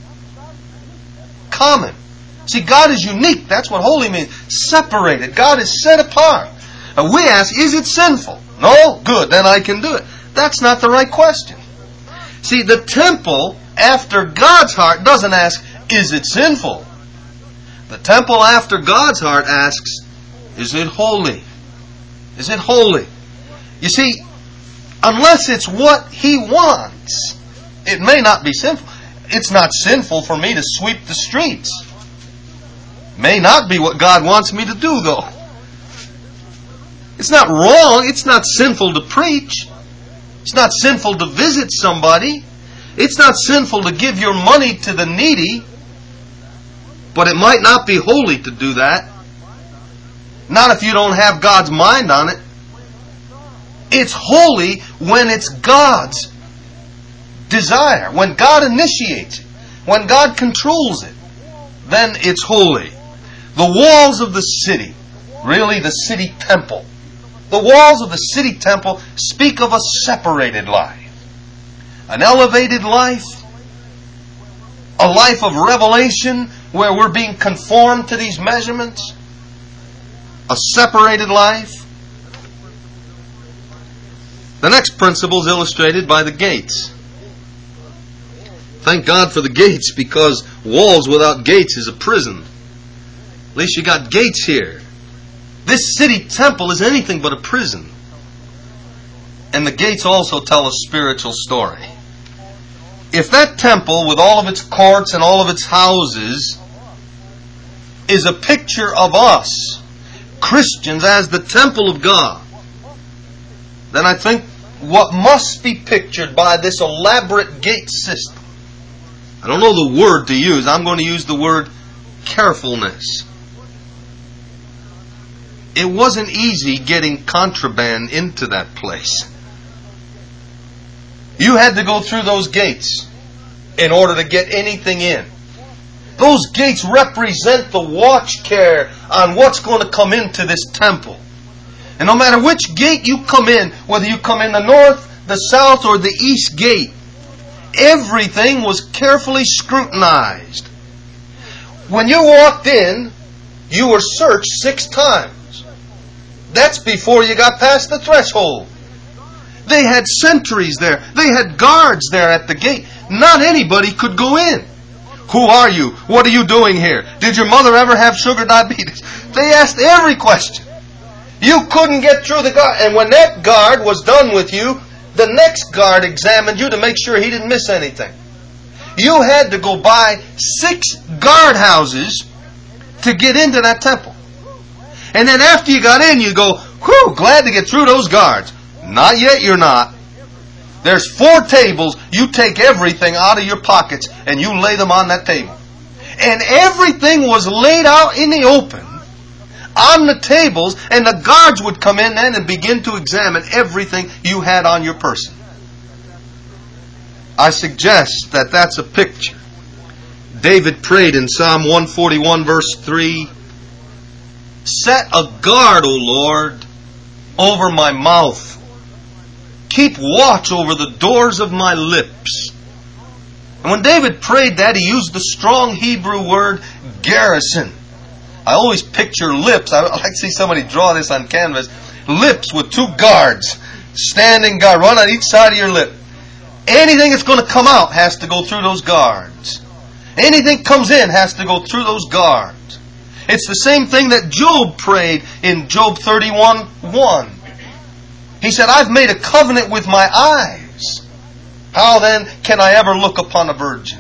Common. See, God is unique. That's what holy means. Separated. God is set apart. And we ask, is it sinful? No? Good. Then I can do it. That's not the right question. See, the temple, after God's heart, doesn't ask, is it sinful? The temple after God's heart asks, is it holy? Is it holy? You see, unless it's what He wants, it may not be sinful. It's not sinful for me to sweep the streets. May not be what God wants me to do, though. It's not wrong. It's not sinful to preach. It's not sinful to visit somebody. It's not sinful to give your money to the needy, but it might not be holy to do that. Not if you don't have God's mind on it. It's holy when it's God's desire, when God initiates it, when God controls it. Then it's holy. The walls of the city, really the city temple, the walls of the city temple speak of a separated life. An elevated life, a life of revelation where we're being conformed to these measurements, a separated life. The next principle is illustrated by the gates. Thank God for the gates, because walls without gates is a prison. At least you got gates here. This city temple is anything but a prison. And the gates also tell a spiritual story. If that temple, with all of its courts and all of its houses, is a picture of us, Christians, as the temple of God, then I think what must be pictured by this elaborate gate system, I don't know the word to use, I'm going to use the word carefulness. It wasn't easy getting contraband into that place. You had to go through those gates in order to get anything in. Those gates represent the watch care on what's going to come into this temple. And no matter which gate you come in, whether you come in the north, the south, or the east gate, everything was carefully scrutinized. When you walked in, you were searched six times. That's before you got past the threshold. They had sentries there. They had guards there at the gate. Not anybody could go in. Who are you? What are you doing here? Did your mother ever have sugar diabetes? They asked every question. You couldn't get through the guard. And when that guard was done with you, the next guard examined you to make sure he didn't miss anything. You had to go by six guardhouses to get into that temple. And then after you got in, you go, whew, glad to get through those guards. Not yet, you're not. There's four tables. You take everything out of your pockets and you lay them on that table. And everything was laid out in the open on the tables, and the guards would come in then and begin to examine everything you had on your person. I suggest that that's a picture. David prayed in Psalm one forty-one verse three, "Set a guard, O Lord, over my mouth. Keep watch over the doors of my lips." And when David prayed that, he used the strong Hebrew word garrison. I always picture lips. I like to see somebody draw this on canvas. Lips with two guards, standing guard, one on each side of your lip. Anything that's going to come out has to go through those guards. Anything comes in has to go through those guards. It's the same thing that Job prayed in Job thirty-one one. He said, "I've made a covenant with my eyes. How then can I ever look upon a virgin?"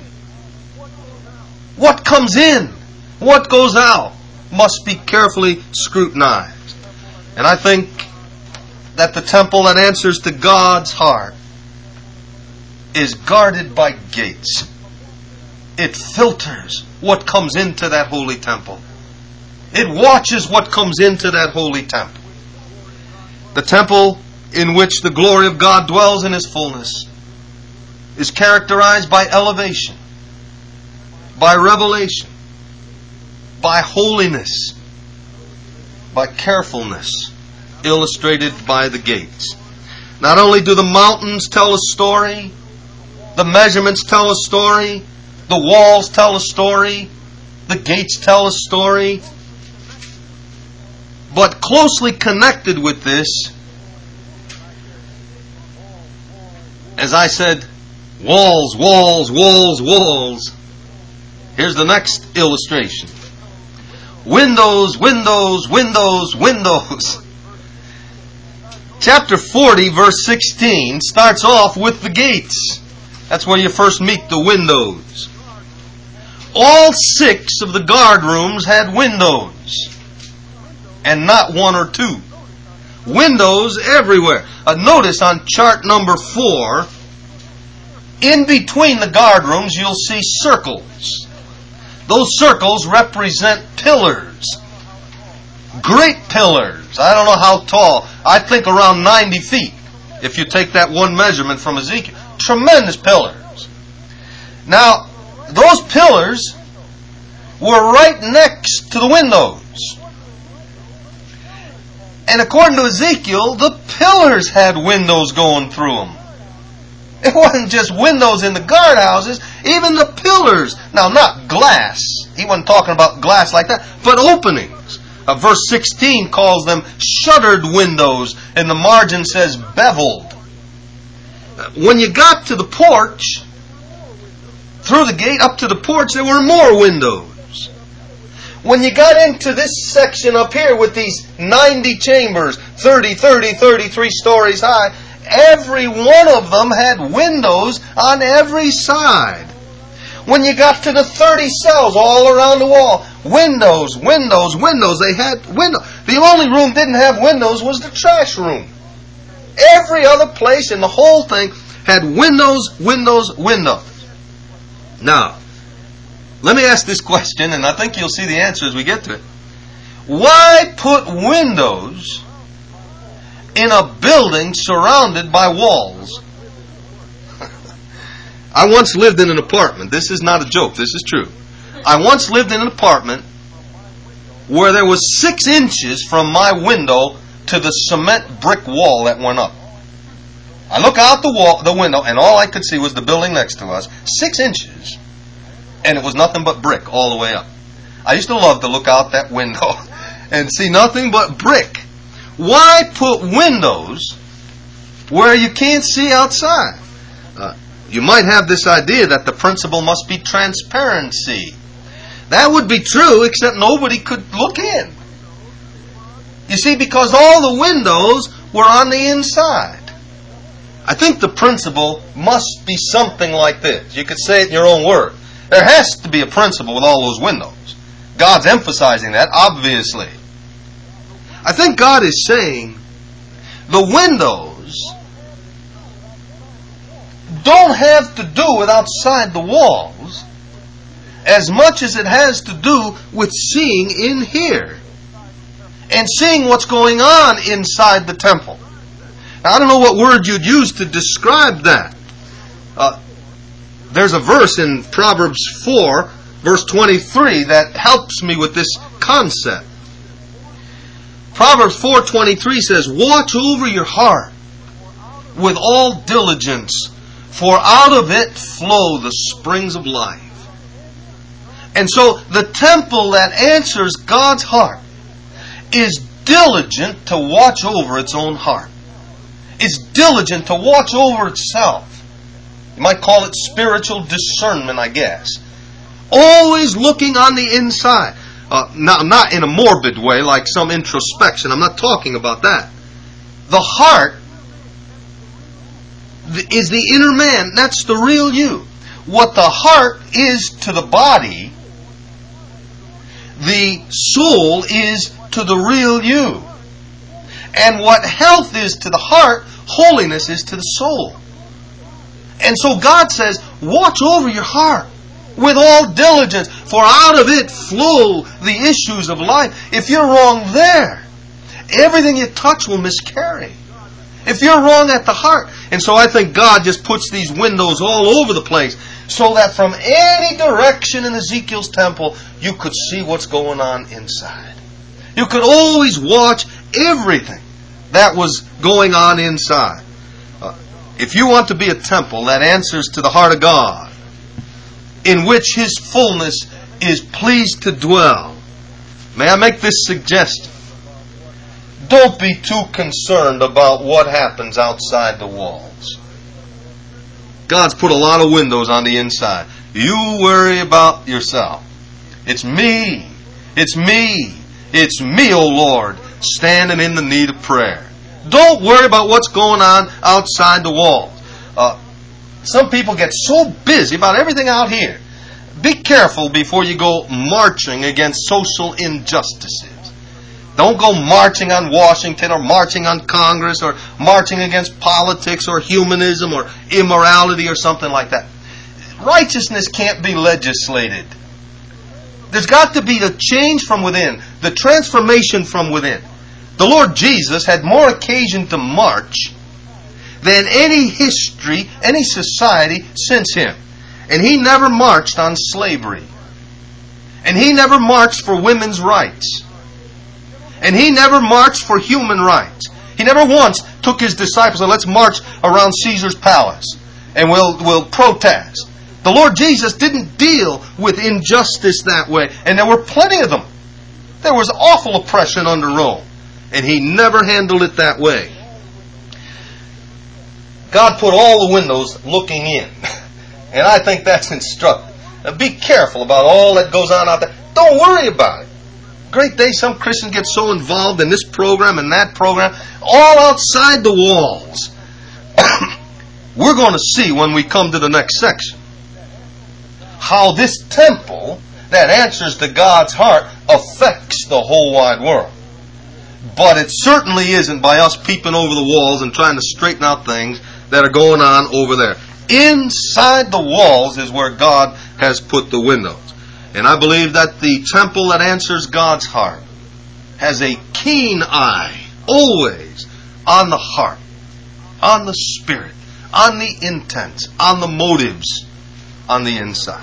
What comes in, what goes out, must be carefully scrutinized. And I think that the temple that answers to God's heart is guarded by gates. It filters what comes into that holy temple. It watches what comes into that holy temple. The temple in which the glory of God dwells in His fullness is characterized by elevation, by revelation, by holiness, by carefulness, illustrated by the gates. Not only do the mountains tell a story, the measurements tell a story, the walls tell a story, the gates tell a story, but closely connected with this, as I said, walls, walls, walls, walls. Here's the next illustration. Windows, windows, windows, windows. Chapter forty, verse sixteen, starts off with the gates. That's where you first meet the windows. All six of the guard rooms had windows, and not one or two. Windows everywhere. Uh, notice on chart number four, In between the guard rooms, you'll see circles. Those circles represent pillars. Great pillars. I don't know how tall. I think around ninety feet, if you take that one measurement from Ezekiel. Tremendous pillars. Now, those pillars were right next to the windows. And according to Ezekiel, the pillars had windows going through them. It wasn't just windows in the guardhouses, even the pillars. Now, not glass. He wasn't talking about glass like that, but openings. Uh, verse sixteen calls them shuttered windows, and the margin says beveled. Uh, when you got to the porch, through the gate up to the porch, there were more windows. When you got into this section up here with these ninety chambers, thirty, thirty, thirty-three stories high, every one of them had windows on every side. When you got to the thirty cells all around the wall, windows, windows, windows. They had windows. The only room didn't have windows was the trash room. Every other place in the whole thing had windows, windows, windows. Now, let me ask this question, and I think you'll see the answer as we get to it. Why put windows in a building surrounded by walls? I once lived in an apartment. This is not a joke. This is true. I once lived in an apartment where there was six inches from my window to the cement brick wall that went up. I look out the wall, the window, and all I could see was the building next to us. Six inches. And it was nothing but brick all the way up. I used to love to look out that window and see nothing but brick. Why put windows where you can't see outside? Uh, you might have this idea that the principle must be transparency. That would be true, except nobody could look in. You see, because all the windows were on the inside. I think the principle must be something like this. You could say it in your own word. There has to be a principle with all those windows. God's emphasizing that, obviously. I think God is saying the windows don't have to do with outside the walls as much as it has to do with seeing in here and seeing what's going on inside the temple. Now, I don't know what word you'd use to describe that. Uh, there's a verse in Proverbs four, verse twenty-three, that helps me with this concept. Proverbs four twenty-three says, "Watch over your heart with all diligence, for out of it flow the springs of life." And so the temple that answers God's heart is diligent to watch over its own heart. It's diligent to watch over itself. You might call it spiritual discernment, I guess. Always looking on the inside. Uh, not, not in a morbid way, like some introspection. I'm not talking about that. The heart is the inner man. That's the real you. What the heart is to the body, the soul is to the real you. And what health is to the heart, holiness is to the soul. And so God says, watch over your heart with all diligence, for out of it flow the issues of life. If you're wrong there, everything you touch will miscarry. If you're wrong at the heart. And so I think God just puts these windows all over the place so that from any direction in Ezekiel's temple, you could see what's going on inside. You could always watch everything that was going on inside. Uh, if you want to be a temple that answers to the heart of God, in which His fullness is pleased to dwell, may I make this suggestion? Don't be too concerned about what happens outside the walls. God's put a lot of windows on the inside. You worry about yourself. It's me. It's me. It's me, O Lord, standing in the need of prayer. Don't worry about what's going on outside the walls. Uh, some people get so busy about everything out here. Be careful before you go marching against social injustices. Don't go marching on Washington or marching on Congress or marching against politics or humanism or immorality or something like that. Righteousness can't be legislated. There's got to be a change from within, the transformation from within. The Lord Jesus had more occasion to march than any history, any society since Him. And He never marched on slavery. And He never marched for women's rights. And He never marched for human rights. He never once took His disciples and let's march around Caesar's palace and we'll, we'll protest. The Lord Jesus didn't deal with injustice that way. And there were plenty of them. There was awful oppression under Rome. And He never handled it that way. God put all the windows looking in. And I think that's instructive. Now be careful about all that goes on out there. Don't worry about it. Great day, some Christians get so involved in this program and that program, all outside the walls. We're going to see when we come to the next section how this temple that answers to God's heart affects the whole wide world. But it certainly isn't by us peeping over the walls and trying to straighten out things that are going on over there. Inside the walls is where God has put the windows. And I believe that the temple that answers God's heart has a keen eye, always, on the heart, on the spirit, on the intents, on the motives, on the inside.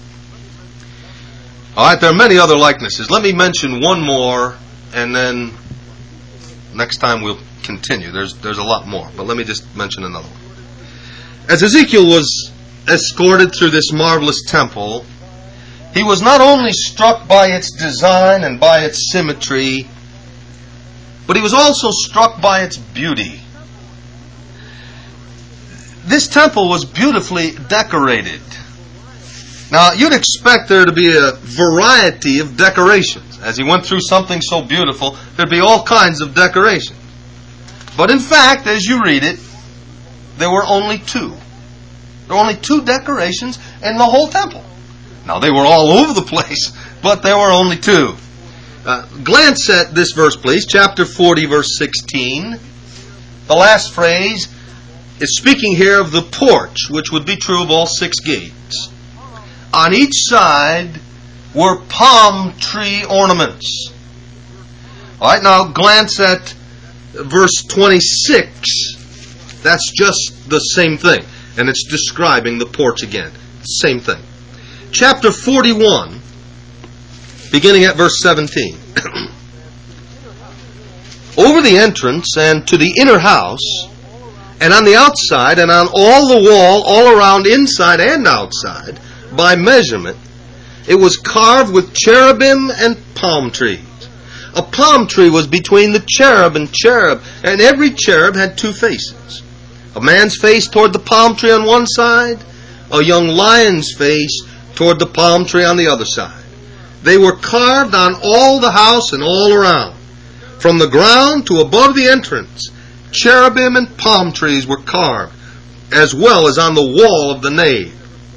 Alright, there are many other likenesses. Let me mention one more, and then next time we'll continue. There's, there's a lot more, but let me just mention another one. As Ezekiel was escorted through this marvelous temple, he was not only struck by its design and by its symmetry, but he was also struck by its beauty. This temple was beautifully decorated. Now, you'd expect there to be a variety of decorations. As he went through something so beautiful, there'd be all kinds of decorations. But in fact, as you read it, there were only two. There were only two decorations in the whole temple. Now, they were all over the place, but there were only two. Uh, glance at this verse, please. Chapter forty, verse sixteen. The last phrase is speaking here of the porch, which would be true of all six gates. On each side were palm tree ornaments. All right, now glance at verse twenty-six. That's just the same thing. And it's describing the porch again. Same thing. Chapter forty-one, beginning at verse seventeen. Over the entrance and to the inner house, and on the outside, and on all the wall, all around, inside and outside, by measurement, it was carved with cherubim and palm trees. A palm tree was between the cherub and cherub, and every cherub had two faces. A man's face toward the palm tree on one side, a young lion's face toward the palm tree on the other side. They were carved on all the house and all around. From the ground to above the entrance, cherubim and palm trees were carved, as well as on the wall of the nave.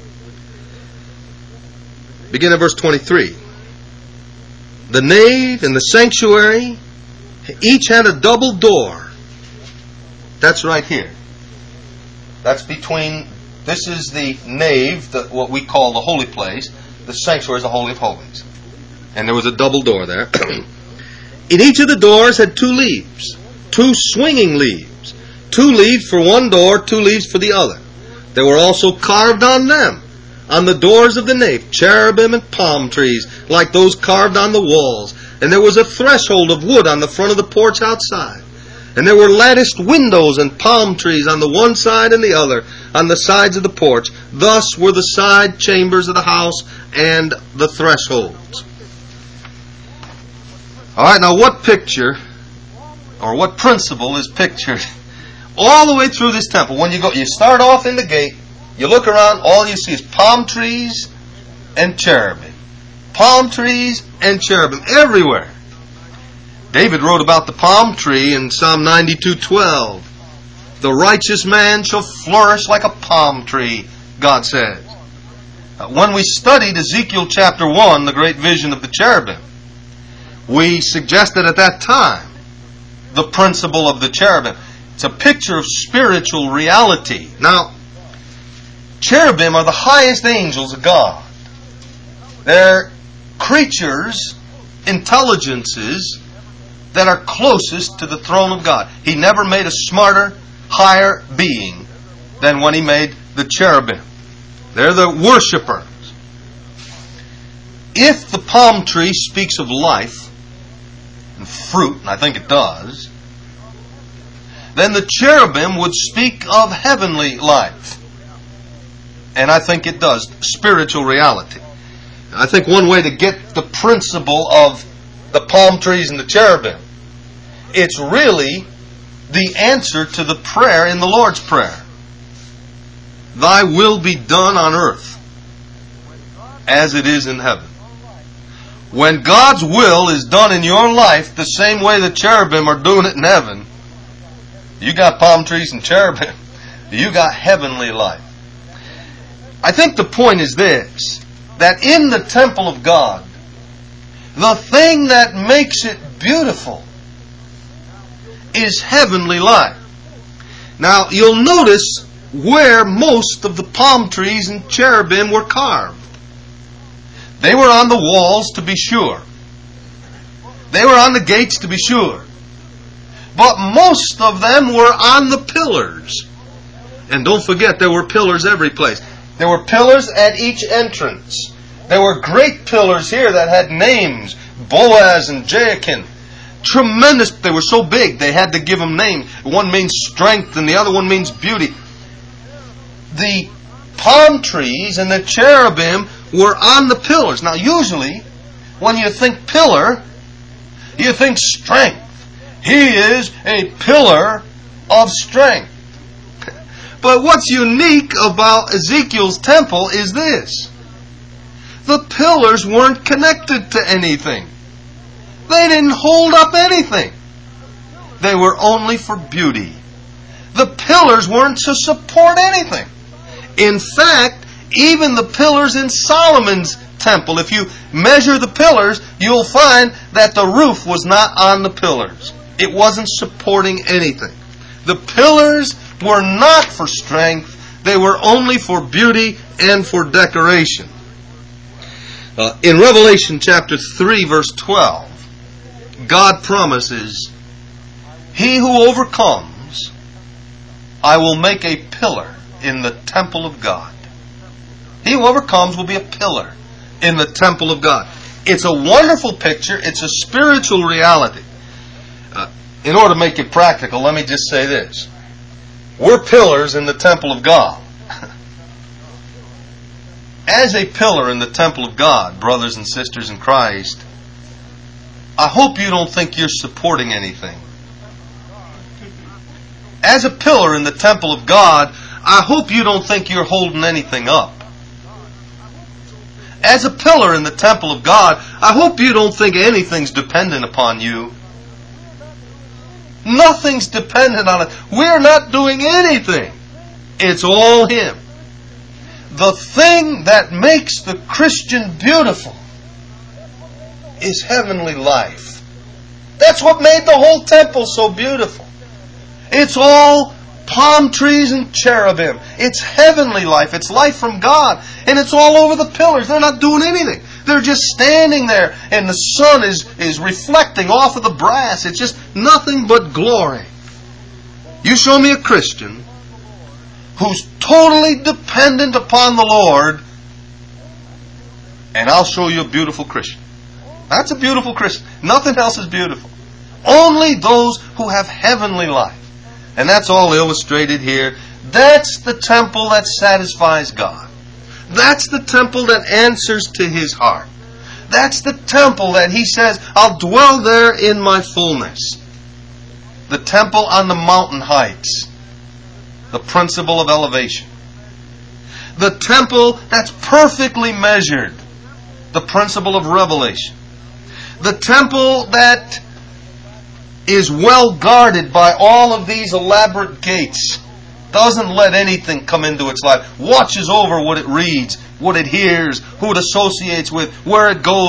Begin at verse twenty-three. The nave and the sanctuary each had a double door. That's right here. That's between, this is the nave, the, what we call the holy place. The sanctuary is the Holy of Holies. And there was a double door there. In each of the doors had two leaves, two swinging leaves. Two leaves for one door, two leaves for the other. They were also carved on them, on the doors of the nave, cherubim and palm trees, like those carved on the walls. And there was a threshold of wood on the front of the porch outside. And there were latticed windows and palm trees on the one side and the other, on the sides of the porch. Thus were the side chambers of the house and the thresholds. All right, now what picture, or what principle is pictured all the way through this temple? When you go, you start off in the gate, you look around, all you see is palm trees and cherubim. Palm trees and cherubim everywhere. David wrote about the palm tree in Psalm ninety-two twelve. The righteous man shall flourish like a palm tree, God says. When we studied Ezekiel chapter one, the great vision of the cherubim, We suggested at that time the principle of the cherubim. It's a picture of spiritual reality. Now, cherubim are the highest angels of God. They're creatures, intelligences that are closest to the throne of God. He never made a smarter, higher being than when He made the cherubim. They're the worshipers. If the palm tree speaks of life and fruit, and I think it does, then the cherubim would speak of heavenly life. And I think it does, spiritual reality. I think one way to get the principle of the palm trees and the cherubim, it's really the answer to the prayer in the Lord's Prayer. Thy will be done on earth as it is in heaven. When God's will is done in your life the same way the cherubim are doing it in heaven, you got palm trees and cherubim. You got heavenly life. I think the point is this, that in the temple of God, the thing that makes it beautiful is heavenly life. Now, you'll notice where most of the palm trees and cherubim were carved. They were on the walls, to be sure. They were on the gates, to be sure. But most of them were on the pillars. And don't forget, there were pillars every place. There were pillars at each entrance. There were great pillars here that had names. Boaz and Jachin. Tremendous. They were so big, they had to give them names. One means strength and the other one means beauty. The palm trees and the cherubim were on the pillars. Now, usually, when you think pillar, you think strength. He is a pillar of strength. But what's unique about Ezekiel's temple is this. The pillars weren't connected to anything. They didn't hold up anything. They were only for beauty. The pillars weren't to support anything. In fact, even the pillars in Solomon's temple, if you measure the pillars, you'll find that the roof was not on the pillars. It wasn't supporting anything. The pillars were not for strength. They were only for beauty and for decoration. Uh, in Revelation chapter three, verse twelve, God promises, He who overcomes, I will make a pillar in the temple of God. He who overcomes will be a pillar in the temple of God. It's a wonderful picture. It's a spiritual reality. Uh, in order to make it practical, let me just say this. We're pillars in the temple of God. As a pillar in the temple of God, brothers and sisters in Christ, I hope you don't think you're supporting anything. As a pillar in the temple of God, I hope you don't think you're holding anything up. As a pillar in the temple of God, I hope you don't think anything's dependent upon you. Nothing's dependent on it. We're not doing anything. It's all Him. The thing that makes the Christian beautiful is heavenly life. That's what made the whole temple so beautiful. It's all palm trees and cherubim. It's heavenly life. It's life from God. And it's all over the pillars. They're not doing anything. They're just standing there and the sun is, is reflecting off of the brass. It's just nothing but glory. You show me a Christian who's totally dependent upon the Lord, and I'll show you a beautiful Christian. That's a beautiful Christian. Nothing else is beautiful. Only those who have heavenly life. And that's all illustrated here. That's the temple that satisfies God. That's the temple that answers to His heart. That's the temple that He says, I'll dwell there in my fullness. The temple on the mountain heights. The principle of elevation. The temple that's perfectly measured. The principle of revelation. The temple that is well guarded by all of these elaborate gates. Doesn't let anything come into its life. Watches over what it reads, what it hears, who it associates with, where it goes.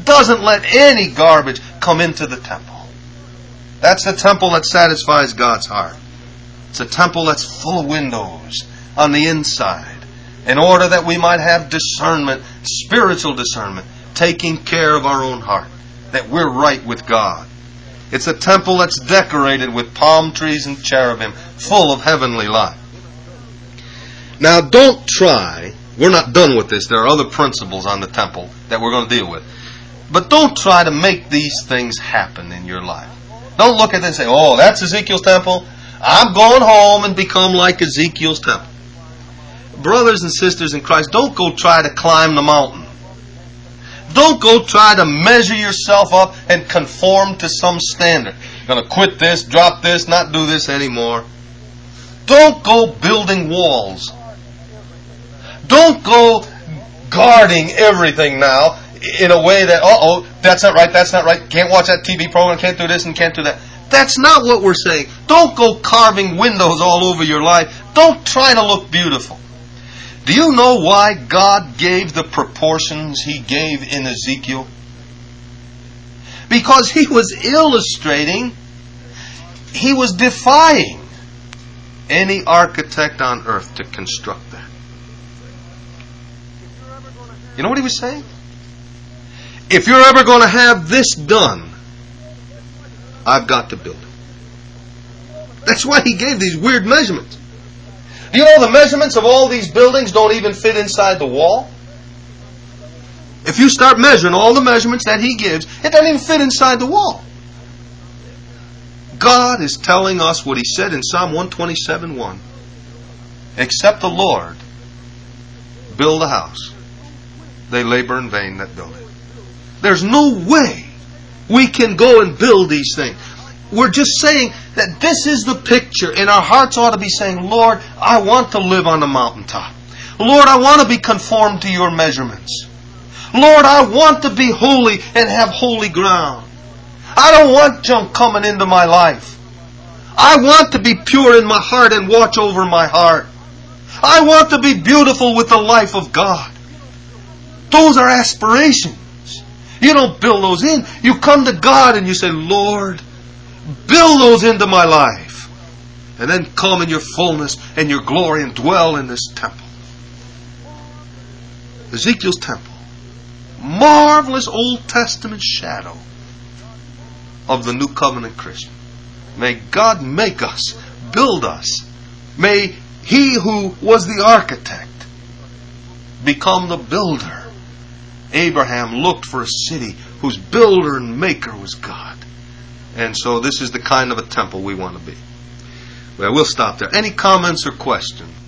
doesn't let any garbage come into the temple. That's the temple that satisfies God's heart. It's a temple that's full of windows on the inside, in order that we might have discernment, spiritual discernment, taking care of our own heart, that we're right with God. It's a temple that's decorated with palm trees and cherubim, full of heavenly light. Now, don't try, we're not done with this, there are other principles on the temple that we're going to deal with. But don't try to make these things happen in your life. Don't look at this and say, oh, that's Ezekiel's temple. I'm going home and become like Ezekiel's temple. Brothers and sisters in Christ, don't go try to climb the mountain. Don't go try to measure yourself up and conform to some standard. You're going to quit this, drop this, not do this anymore. Don't go building walls. Don't go guarding everything now in a way that, uh-oh, that's not right, that's not right, can't watch that T V program, can't do this and can't do that. That's not what we're saying. Don't go carving windows all over your life. Don't try to look beautiful. Do you know why God gave the proportions He gave in Ezekiel? Because He was illustrating, He was defying any architect on earth to construct that. You know what He was saying? If you're ever going to have this done, I've got to build it. That's why He gave these weird measurements. Do you know the measurements of all these buildings don't even fit inside the wall? If you start measuring all the measurements that He gives, it doesn't even fit inside the wall. God is telling us what He said in Psalm one twenty-seven one. Except the Lord build a house, they labor in vain that build it. There's no way we can go and build these things. We're just saying that this is the picture, and our hearts ought to be saying, Lord, I want to live on the mountaintop. Lord, I want to be conformed to your measurements. Lord, I want to be holy and have holy ground. I don't want junk coming into my life. I want to be pure in my heart and watch over my heart. I want to be beautiful with the life of God. Those are aspirations. You don't build those in. You come to God and you say, Lord, build those into my life. And then come in your fullness and your glory and dwell in this temple. Ezekiel's temple. Marvelous Old Testament shadow of the New Covenant Christian. May God make us, build us. May He who was the architect become the builder. Abraham looked for a city whose builder and maker was God. And so this is the kind of a temple we want to be. Well, we'll stop there. Any comments or questions?